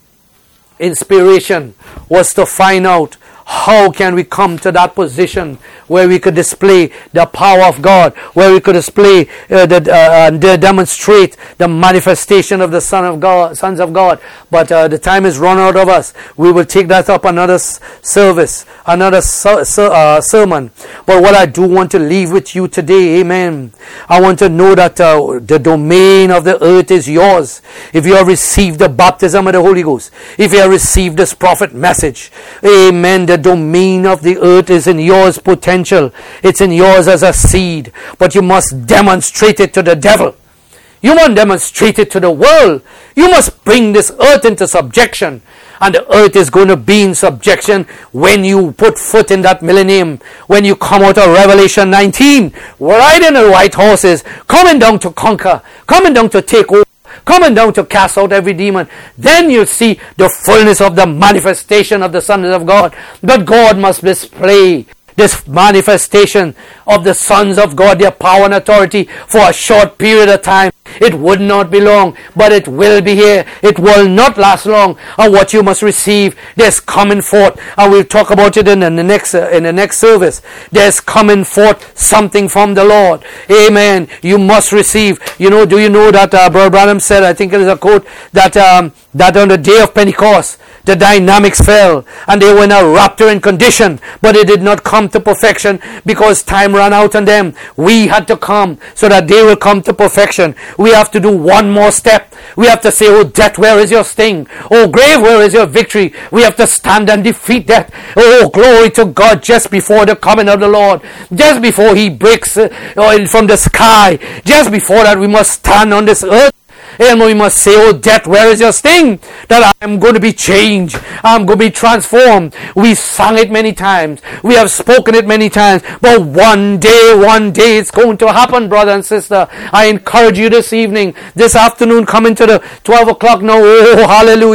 inspiration was to find out how can we come to that position where we could display the power of God, where we could display uh, the, uh, uh, demonstrate the manifestation of the Son of God, sons of God. But uh, the time is run out of us. We will take that up another s- service, another ser- ser- uh, sermon. But what I do want to leave with you today, amen. I want to know that uh, the domain of the earth is yours. If you have received the baptism of the Holy Ghost, if you have received this prophet message, amen. The domain of the earth is in yours potential. It's in yours as a seed. But you must demonstrate it to the devil. You must demonstrate it to the world. You must bring this earth into subjection. And the earth is going to be in subjection when you put foot in that millennium. When you come out of Revelation nineteen, riding the white horses, coming down to conquer, coming down to take over, coming down to cast out every demon. Then you'll see the fullness of the manifestation of the sons of God. But God must display this manifestation of the sons of God, their power and authority, for a short period of time. It would not be long, but it will be here. It will not last long. And what you must receive, there's coming forth, and we'll talk about it in the next uh, in the next service. There's coming forth something from the Lord. Amen. You must receive. You know, do you know that uh, Brother Branham said, I think it is a quote, that um, that on the day of Pentecost, the dynamics fell, and they were in a rapturing condition, but it did not come to perfection because time ran out on them. We had to come so that they will come to perfection. We have to do one more step. We have to say, oh death, where is your sting? Oh grave, where is your victory? We have to stand and defeat death. Oh, glory to God, just before the coming of the Lord, just before he breaks uh, from the sky, just before that we must stand on this earth. And we must say, oh death, where is your sting? That I am going to be changed. I'm going to be transformed. We sang it many times. We have spoken it many times. But one day, one day it's going to happen, brother and sister. I encourage you this evening, this afternoon, coming to the twelve o'clock now. Oh, hallelujah.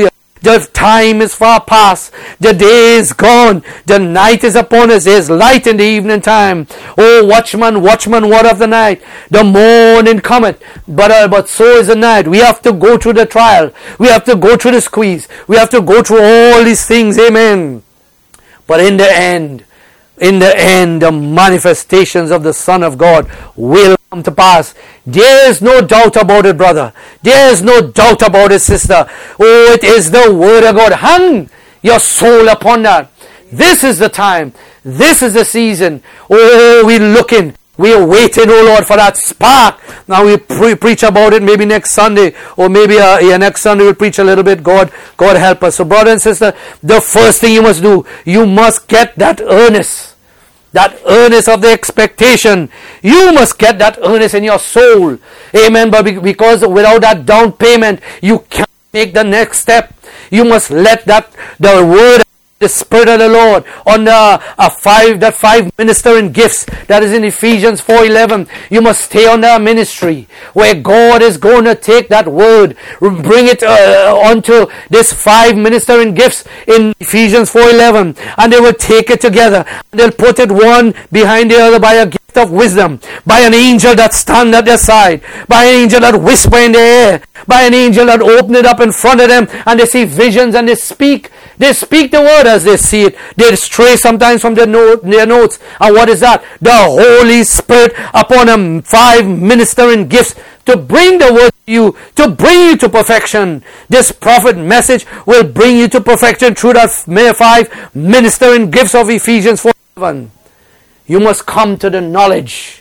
The time is far past. The day is gone. The night is upon us. There is light in the evening time. Oh, watchman, watchman, what of the night? The morning cometh, but, uh, but so is the night. We have to go through the trial. We have to go through the squeeze. We have to go through all these things. Amen. But in the end, in the end, the manifestations of the Son of God will come to pass. There is no doubt about it, brother. There is no doubt about it, sister. Oh, it is the Word of God. Hang your soul upon that. This is the time. This is the season. Oh, we're looking. We're waiting, oh Lord, for that spark. Now we pre- preach about it maybe next Sunday, or maybe uh, yeah, next Sunday we'll preach a little bit. God, God help us. So brother and sister, the first thing you must do, you must get that earnest. That earnest of the expectation. You must get that earnest in your soul. Amen. But because without that down payment, you can't make the next step. You must let that, the word, the Spirit of the Lord on the uh, five that five ministering gifts that is in Ephesians four eleven. You must stay on that ministry where God is going to take that word, bring it uh, onto this five ministering gifts in Ephesians four eleven, and they will take it together. They'll put it one behind the other by a gift of wisdom, by an angel that stand at their side, by an angel that whisper in their ear, by an angel that open it up in front of them, and they see visions and they speak. They speak the word as they see it. They stray sometimes from their, note, their notes. And what is that? The Holy Spirit upon them five ministering gifts to bring the word to you, to bring you to perfection. This prophet message will bring you to perfection through that five ministering gifts of Ephesians four eleven. You must come to the knowledge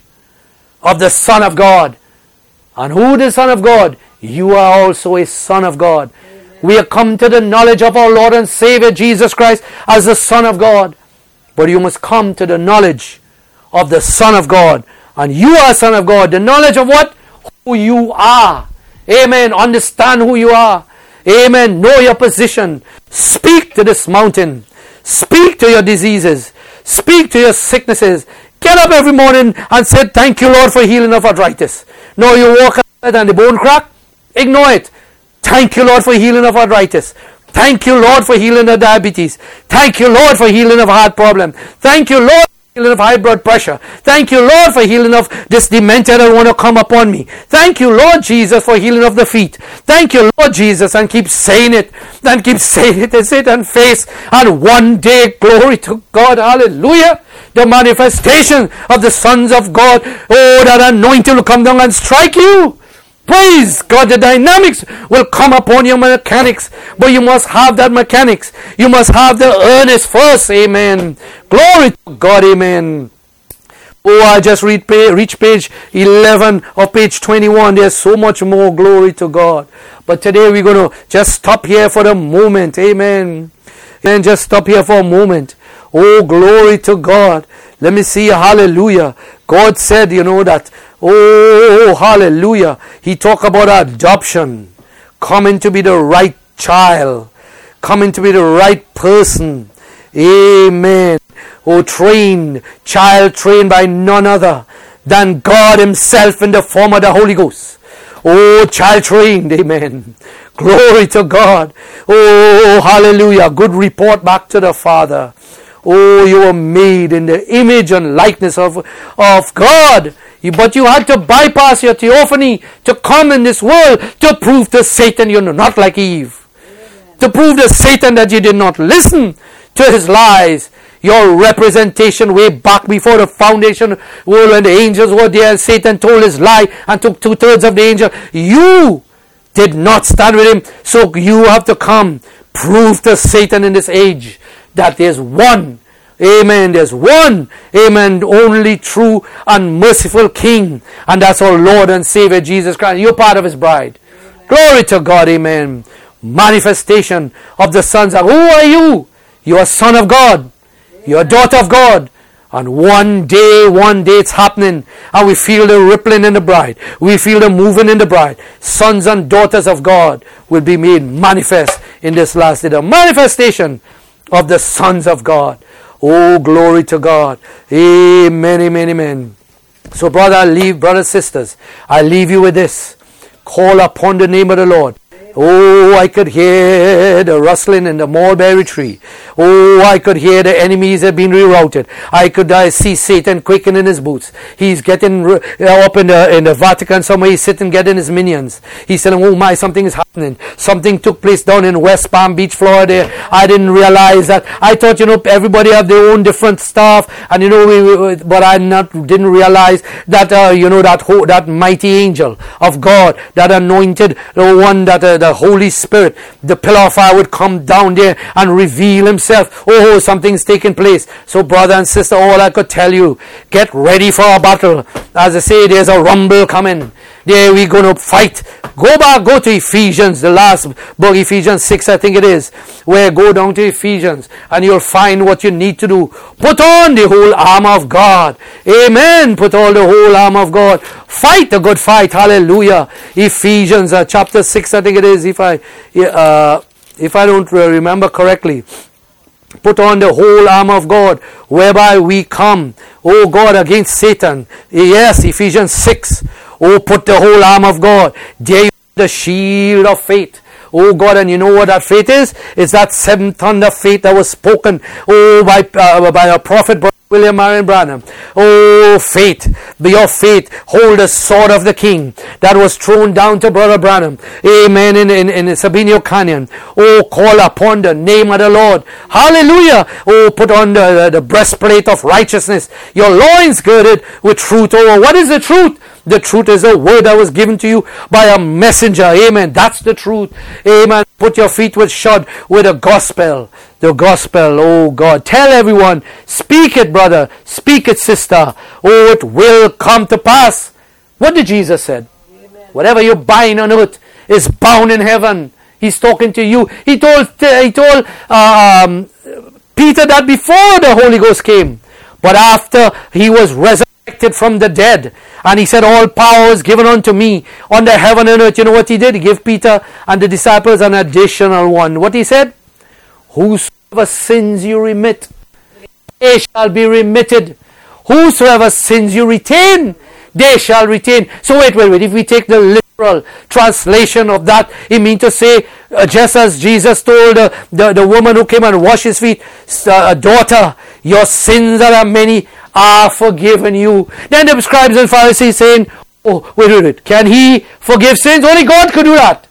of the Son of God. And who the Son of God? You are also a son of God. We have come to the knowledge of our Lord and Savior Jesus Christ as the Son of God. But you must come to the knowledge of the Son of God. And you are a son of God. The knowledge of what? Who you are. Amen. Understand who you are. Amen. Know your position. Speak to this mountain. Speak to your diseases. Speak to your sicknesses. Get up every morning and say, thank you, Lord, for healing of arthritis. No, you walk outside and the bone crack. Ignore it. Thank you, Lord, for healing of arthritis. Thank you, Lord, for healing of diabetes. Thank you, Lord, for healing of heart problem. Thank you, Lord, for healing of high blood pressure. Thank you, Lord, for healing of this dementia that want to come upon me. Thank you, Lord Jesus, for healing of the feet. Thank you, Lord Jesus, and keep saying it. And keep saying it and sit and face. And one day, glory to God, hallelujah. The manifestation of the sons of God. Oh, that anointing will come down and strike you. Praise God, the dynamics will come upon your mechanics, but you must have that mechanics. You must have the earnest first, amen. Glory to God, amen. Oh, I just read reach page eleven of page twenty-one. There's so much more, glory to God. But today we're going to just stop here for the moment, amen. And just stop here for a moment. Oh, glory to God. Let me see, hallelujah. God said, you know, that, oh, hallelujah. He talked about adoption. Coming to be the right child. Coming to be the right person. Amen. Oh, trained, child trained by none other than God himself in the form of the Holy Ghost. Oh, child trained, amen. Glory to God. Oh, hallelujah. Good report back to the Father. Oh, you were made in the image and likeness of, of God. But you had to bypass your theophany to come in this world to prove to Satan you're not like Eve. Amen. To prove to Satan that you did not listen to his lies. Your representation way back before the foundation world when the angels were there and Satan told his lie and took two-thirds of the angel. You did not stand with him. So you have to come prove to Satan in this age that there's one, amen, there's one, amen, only true and merciful King, and that's our Lord and Savior Jesus Christ. You're part of his bride. Amen. Glory to God, amen. Manifestation of the sons of, who are you? You're a son of God. Amen. You're a daughter of God. And one day, one day it's happening, and we feel the rippling in the bride. We feel the moving in the bride. Sons and daughters of God will be made manifest in this last day. The manifestation of the sons of God. Oh, glory to God. Amen, amen, amen. So, brother, I leave, brothers, sisters, I leave you with this. Call upon the name of the Lord. Amen. Oh, I could hear the rustling in the mulberry tree. Oh, I could hear the enemies have been rerouted. I could uh, see Satan quaking in his boots. He's getting uh, up in the in the Vatican somewhere. He's sitting getting his minions. He's saying, oh my, something is happening. Something took place down in West Palm Beach, Florida. I didn't realize that. I thought, you know, everybody have their own different stuff. And, you know, we, we, but I not didn't realize that, uh, you know, that ho- that mighty angel of God, that anointed, the one that, uh, the Holy Spirit, the pillar of fire would come down there and reveal himself. Oh, something's taking place. So brother and sister, all I could tell you, get ready for a battle. As I say, there's a rumble coming. There we're going to fight. Go back, go to Ephesians, the last book, Ephesians six, I think it is, where go down to Ephesians and you'll find what you need to do. Put on the whole armor of God. Amen. Put on the whole armor of God. Fight a good fight. Hallelujah. Ephesians uh, chapter six, I think it is, if I, uh, if I don't remember correctly. Put on the whole armor of God, whereby we come, oh God, against Satan. Yes, Ephesians six. Oh, put the whole armor of God. There you the shield of faith. Oh God, and you know what that faith is? It's that seventh thunder faith that was spoken, oh, by uh, by a prophet, William Marion Branham. Oh, faith, be your faith. Hold the sword of the King that was thrown down to Brother Branham. Amen. In, in, in Sabino Canyon. Oh, call upon the name of the Lord. Hallelujah. Oh, put on the, the, the breastplate of righteousness. Your loins girded with truth. Oh, what is the truth? The truth is a word that was given to you by a messenger. Amen. That's the truth. Amen. Put your feet with shod with the gospel. The gospel. Oh God. Tell everyone. Speak it, brother. Speak it, sister. Oh, it will come to pass. What did Jesus said? Amen. Whatever you bind on earth is bound in heaven. He's talking to you. He told, he told um, Peter that before the Holy Ghost came. But after he was resurrected from the dead, and he said, all power is given unto me on the heaven and earth. You know what he did? He gave Peter and the disciples an additional one. What he said? Whosoever sins you remit, they shall be remitted. Whosoever sins you retain, they shall retain. So wait, wait, wait. If we take the literal translation of that, it means to say, uh, just as Jesus told uh, the, the woman who came and washed his feet, uh, daughter, your sins that are many are forgiven you. Then the scribes and Pharisees saying, oh, wait, wait, wait. Can he forgive sins? Only God could do that.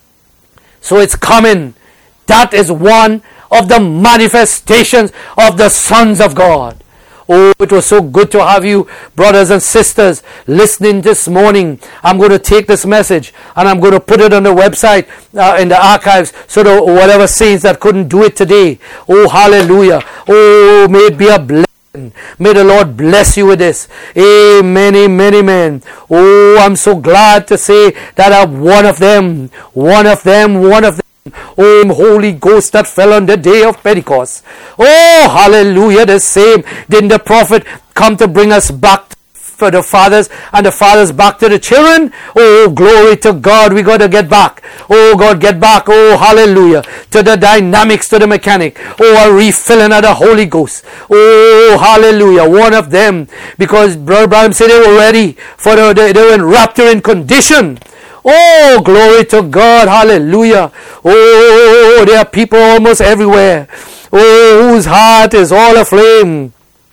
So it's coming. That is one of the manifestations of the sons of God. Oh, it was so good to have you, brothers and sisters, listening this morning. I'm going to take this message and I'm going to put it on the website, uh, in the archives, so that whatever saints that couldn't do it today. Oh, hallelujah. Oh, may it be a blessing. May the Lord bless you with this. Amen, amen, amen. Oh, I'm so glad to say that I'm one of them. One of them, one of them. Oh, Holy Ghost that fell on the day of Pentecost. Oh, hallelujah, the same. Didn't the prophet come to bring us back for the fathers and the fathers back to the children? Oh, glory to God. We got to get back. Oh, God, get back. Oh, hallelujah. To the dynamics, to the mechanic. Oh, a refilling of the Holy Ghost. Oh, hallelujah. One of them. Because Brother Branham said they were ready for the, they, they were in rapturing condition. Oh, glory to God. Hallelujah. Oh, there are people almost everywhere. Oh, whose heart is all aflame.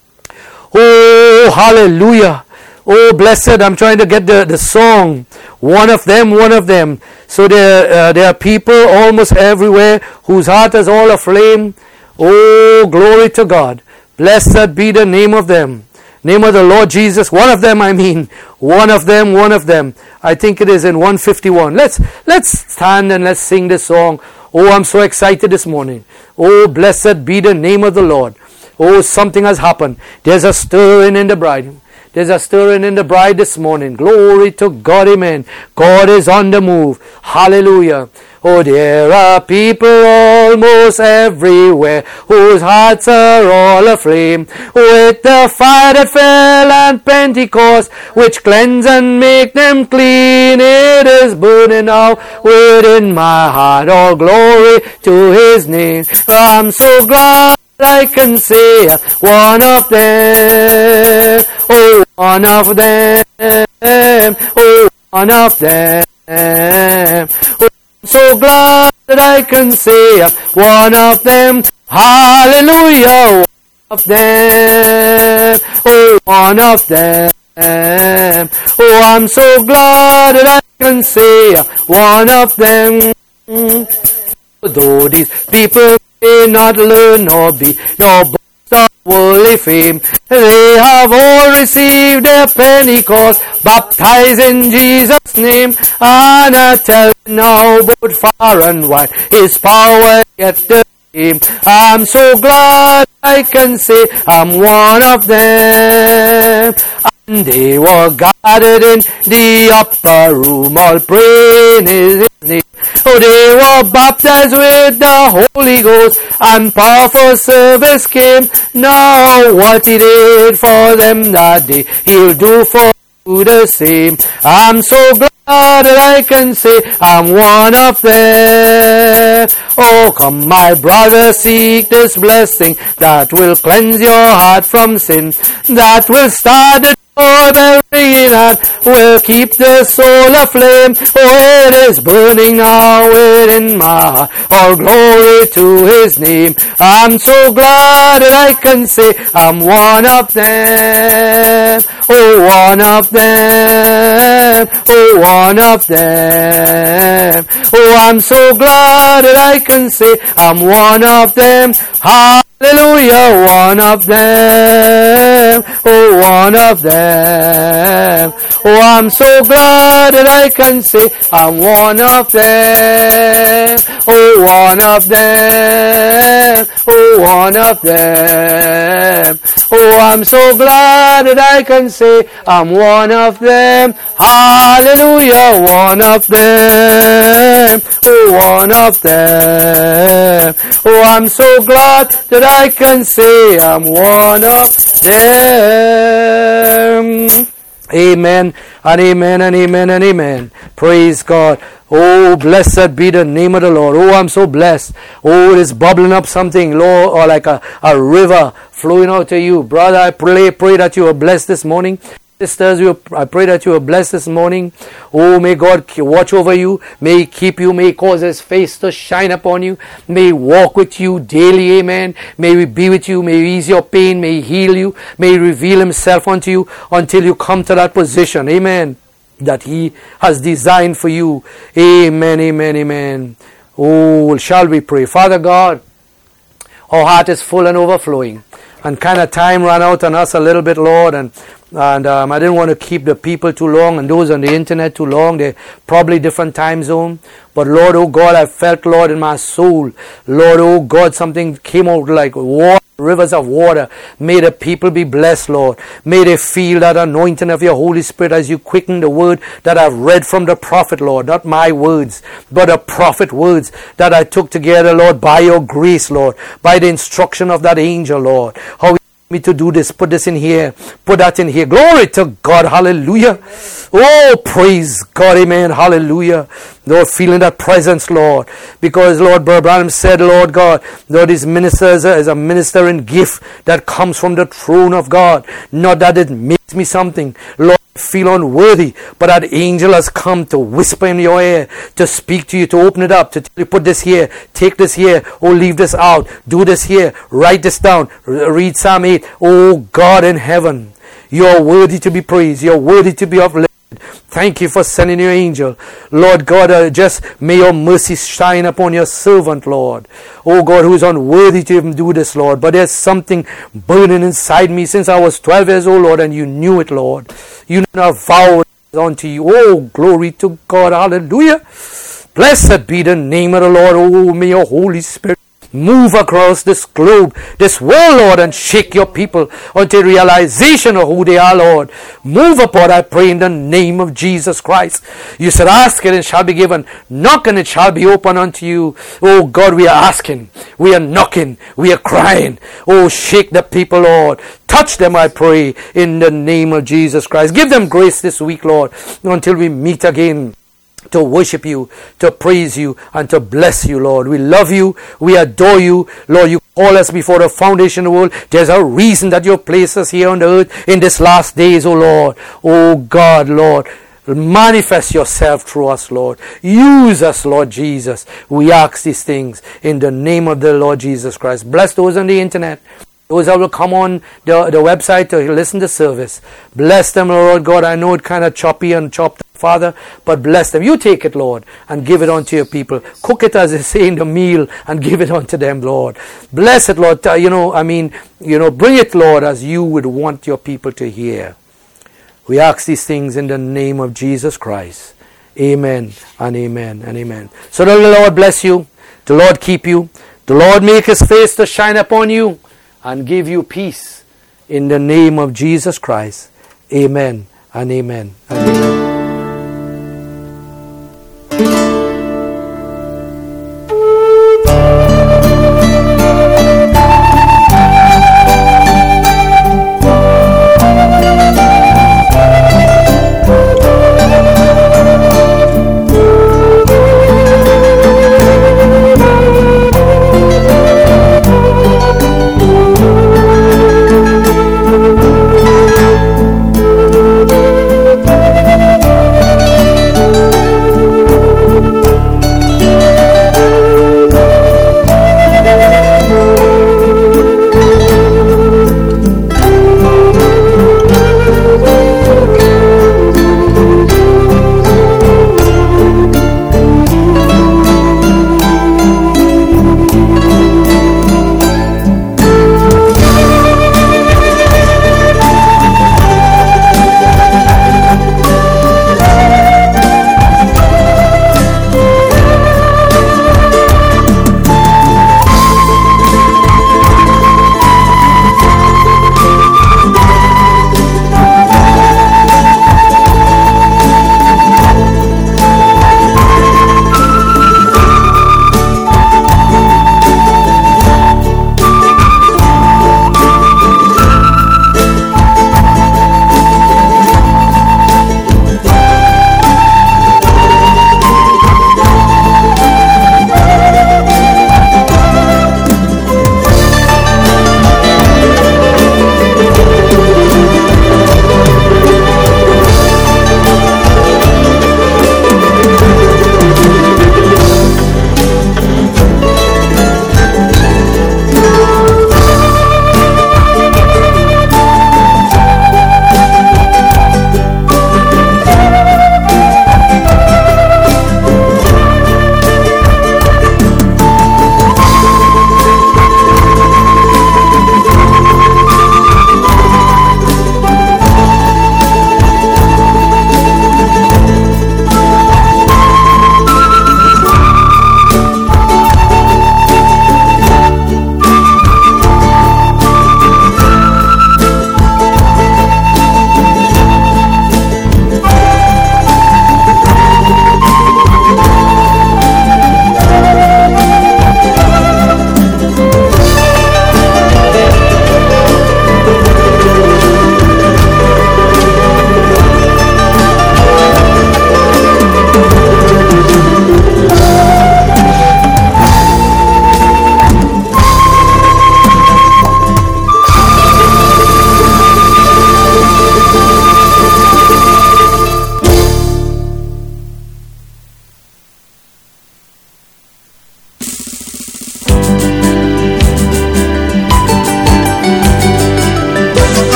Oh, hallelujah. Oh, blessed. I'm trying to get the, the song. One of them, one of them. So there, uh, there are people almost everywhere whose heart is all aflame. Oh, glory to God. Blessed be the name of them. Name of the Lord Jesus. One of them, I mean. One of them, one of them. I think it is in one fifty-one. Let's, let's stand and let's sing this song. Oh, I'm so excited this morning. Oh, blessed be the name of the Lord. Oh, something has happened. There's a stirring in the bride. There's a stirring in the bride this morning. Glory to God, amen. God is on the move. Hallelujah. Oh, there are people almost everywhere whose hearts are all aflame with the fire that fell on Pentecost, which cleanse and make them clean. It is burning out within my heart. All glory to His name. I'm so glad I can say one of them. Oh, one of them. Oh, one of them. Oh, so glad that I can say I'm one of them. Hallelujah, one of them. Oh, one of them. Oh, I'm so glad that I can say I'm one of them. Though these people may not learn nor be nor boast of worldly fame, they have all received their Pentecost, baptized in Jesus' name. And I tell you now, both far and wide, His power yet the same. I'm so glad I can say I'm one of them. And they were gathered in the upper room, all praying His name. Oh, they were baptized with the Holy Ghost, and powerful service came. Now what He did for them that day, He'll do for you the same. I'm so glad that I can say I'm one of them. Oh, come my brother, seek this blessing that will cleanse your heart from sin, that will start the the ringing and will keep the soul aflame. Oh, it is burning now within my heart. All glory to His name. I'm so glad that I can say I'm one of them. Oh, one of them. Oh, one of them. Oh, I'm so glad that I can say I'm one of them. Hallelujah, one of them. Oh, one of them. Oh, I'm so glad that I can say I'm one of them. Oh, one of them. Oh, one of them. Oh, I'm so glad that I can say I'm one of them. Hallelujah, one of them. Oh, one of them. Oh, I'm so glad that I can say I'm one of them. Amen and amen and amen and amen. Praise God. Oh, blessed be the name of the Lord. Oh, I'm so blessed. Oh, it is bubbling up something, Lord, or like a, a river flowing out to you. Brother, I pray, pray that you are blessed this morning. Sisters, I pray that you are blessed this morning. Oh, may God watch over you. May He keep you. May He cause His face to shine upon you. May He walk with you daily. Amen. May He be with you. May He ease your pain. May He heal you. May He reveal Himself unto you until you come to that position. Amen. That He has designed for you. Amen, amen, amen. Oh, shall we pray? Father God, our heart is full and overflowing. And kind of time ran out on us a little bit, Lord, and and um, I didn't want to keep the people too long and those on the internet too long. They're probably different time zone. But Lord, oh God, I felt, Lord, in my soul, Lord, oh God, something came out like water, rivers of water. May the people be blessed, Lord. May they feel that anointing of your Holy Spirit as you quicken the word that I've read from the prophet, Lord. Not my words, but the prophet words that I took together, Lord, by your grace, Lord, by the instruction of that angel, Lord. How me to do this, put this in here, put that in here. Glory to God, hallelujah. Oh, praise God, amen, hallelujah. Lord, feeling that presence, Lord, because Lord Brother Branham said, Lord God, Lord, His minister is a, is a ministering gift that comes from the throne of God, not that it makes me something, Lord, feel unworthy, but that angel has come to whisper in your ear, to speak to you, to open it up, to tell you, put this here, take this here, or leave this out, do this here, write this down, read Psalm eight. Oh God in heaven, you're worthy to be praised, you're worthy to be uplifted. Thank you for sending your angel. Lord God, uh, just may your mercy shine upon your servant, Lord. Oh God, who is unworthy to even do this, Lord. But there's something burning inside me since I was twelve years old, Lord, and you knew it, Lord. You knew our vow unto you. Oh, glory to God. Hallelujah. Blessed be the name of the Lord. Oh, may your Holy Spirit move across this globe, this world, Lord, and shake your people until realization of who they are, Lord. Move upon, I pray, in the name of Jesus Christ. You said, ask and it shall be given. Knock and it shall be open unto you. Oh God, we are asking. We are knocking. We are crying. Oh, shake the people, Lord. Touch them, I pray, in the name of Jesus Christ. Give them grace this week, Lord, until we meet again, to worship you, to praise you, and to bless you, Lord. We love you. We adore you. Lord, you call us before the foundation of the world. There's a reason that you have placed us here on the earth in this last days, oh Lord. Oh God, Lord. Manifest yourself through us, Lord. Use us, Lord Jesus. We ask these things in the name of the Lord Jesus Christ. Bless those on the internet, those that will come on the, the website to listen to service. Bless them, Lord God. I know it kind of choppy and chopped, Father, but bless them. You take it, Lord, and give it unto your people. Cook it, as they say, in the meal and give it unto them, Lord. Bless it, Lord. You know, I mean, you know, bring it, Lord, as you would want your people to hear. We ask these things in the name of Jesus Christ. Amen and amen and amen. So the Lord bless you. The Lord keep you. The Lord make his face to shine upon you and give you peace in the name of Jesus Christ. Amen and amen and amen.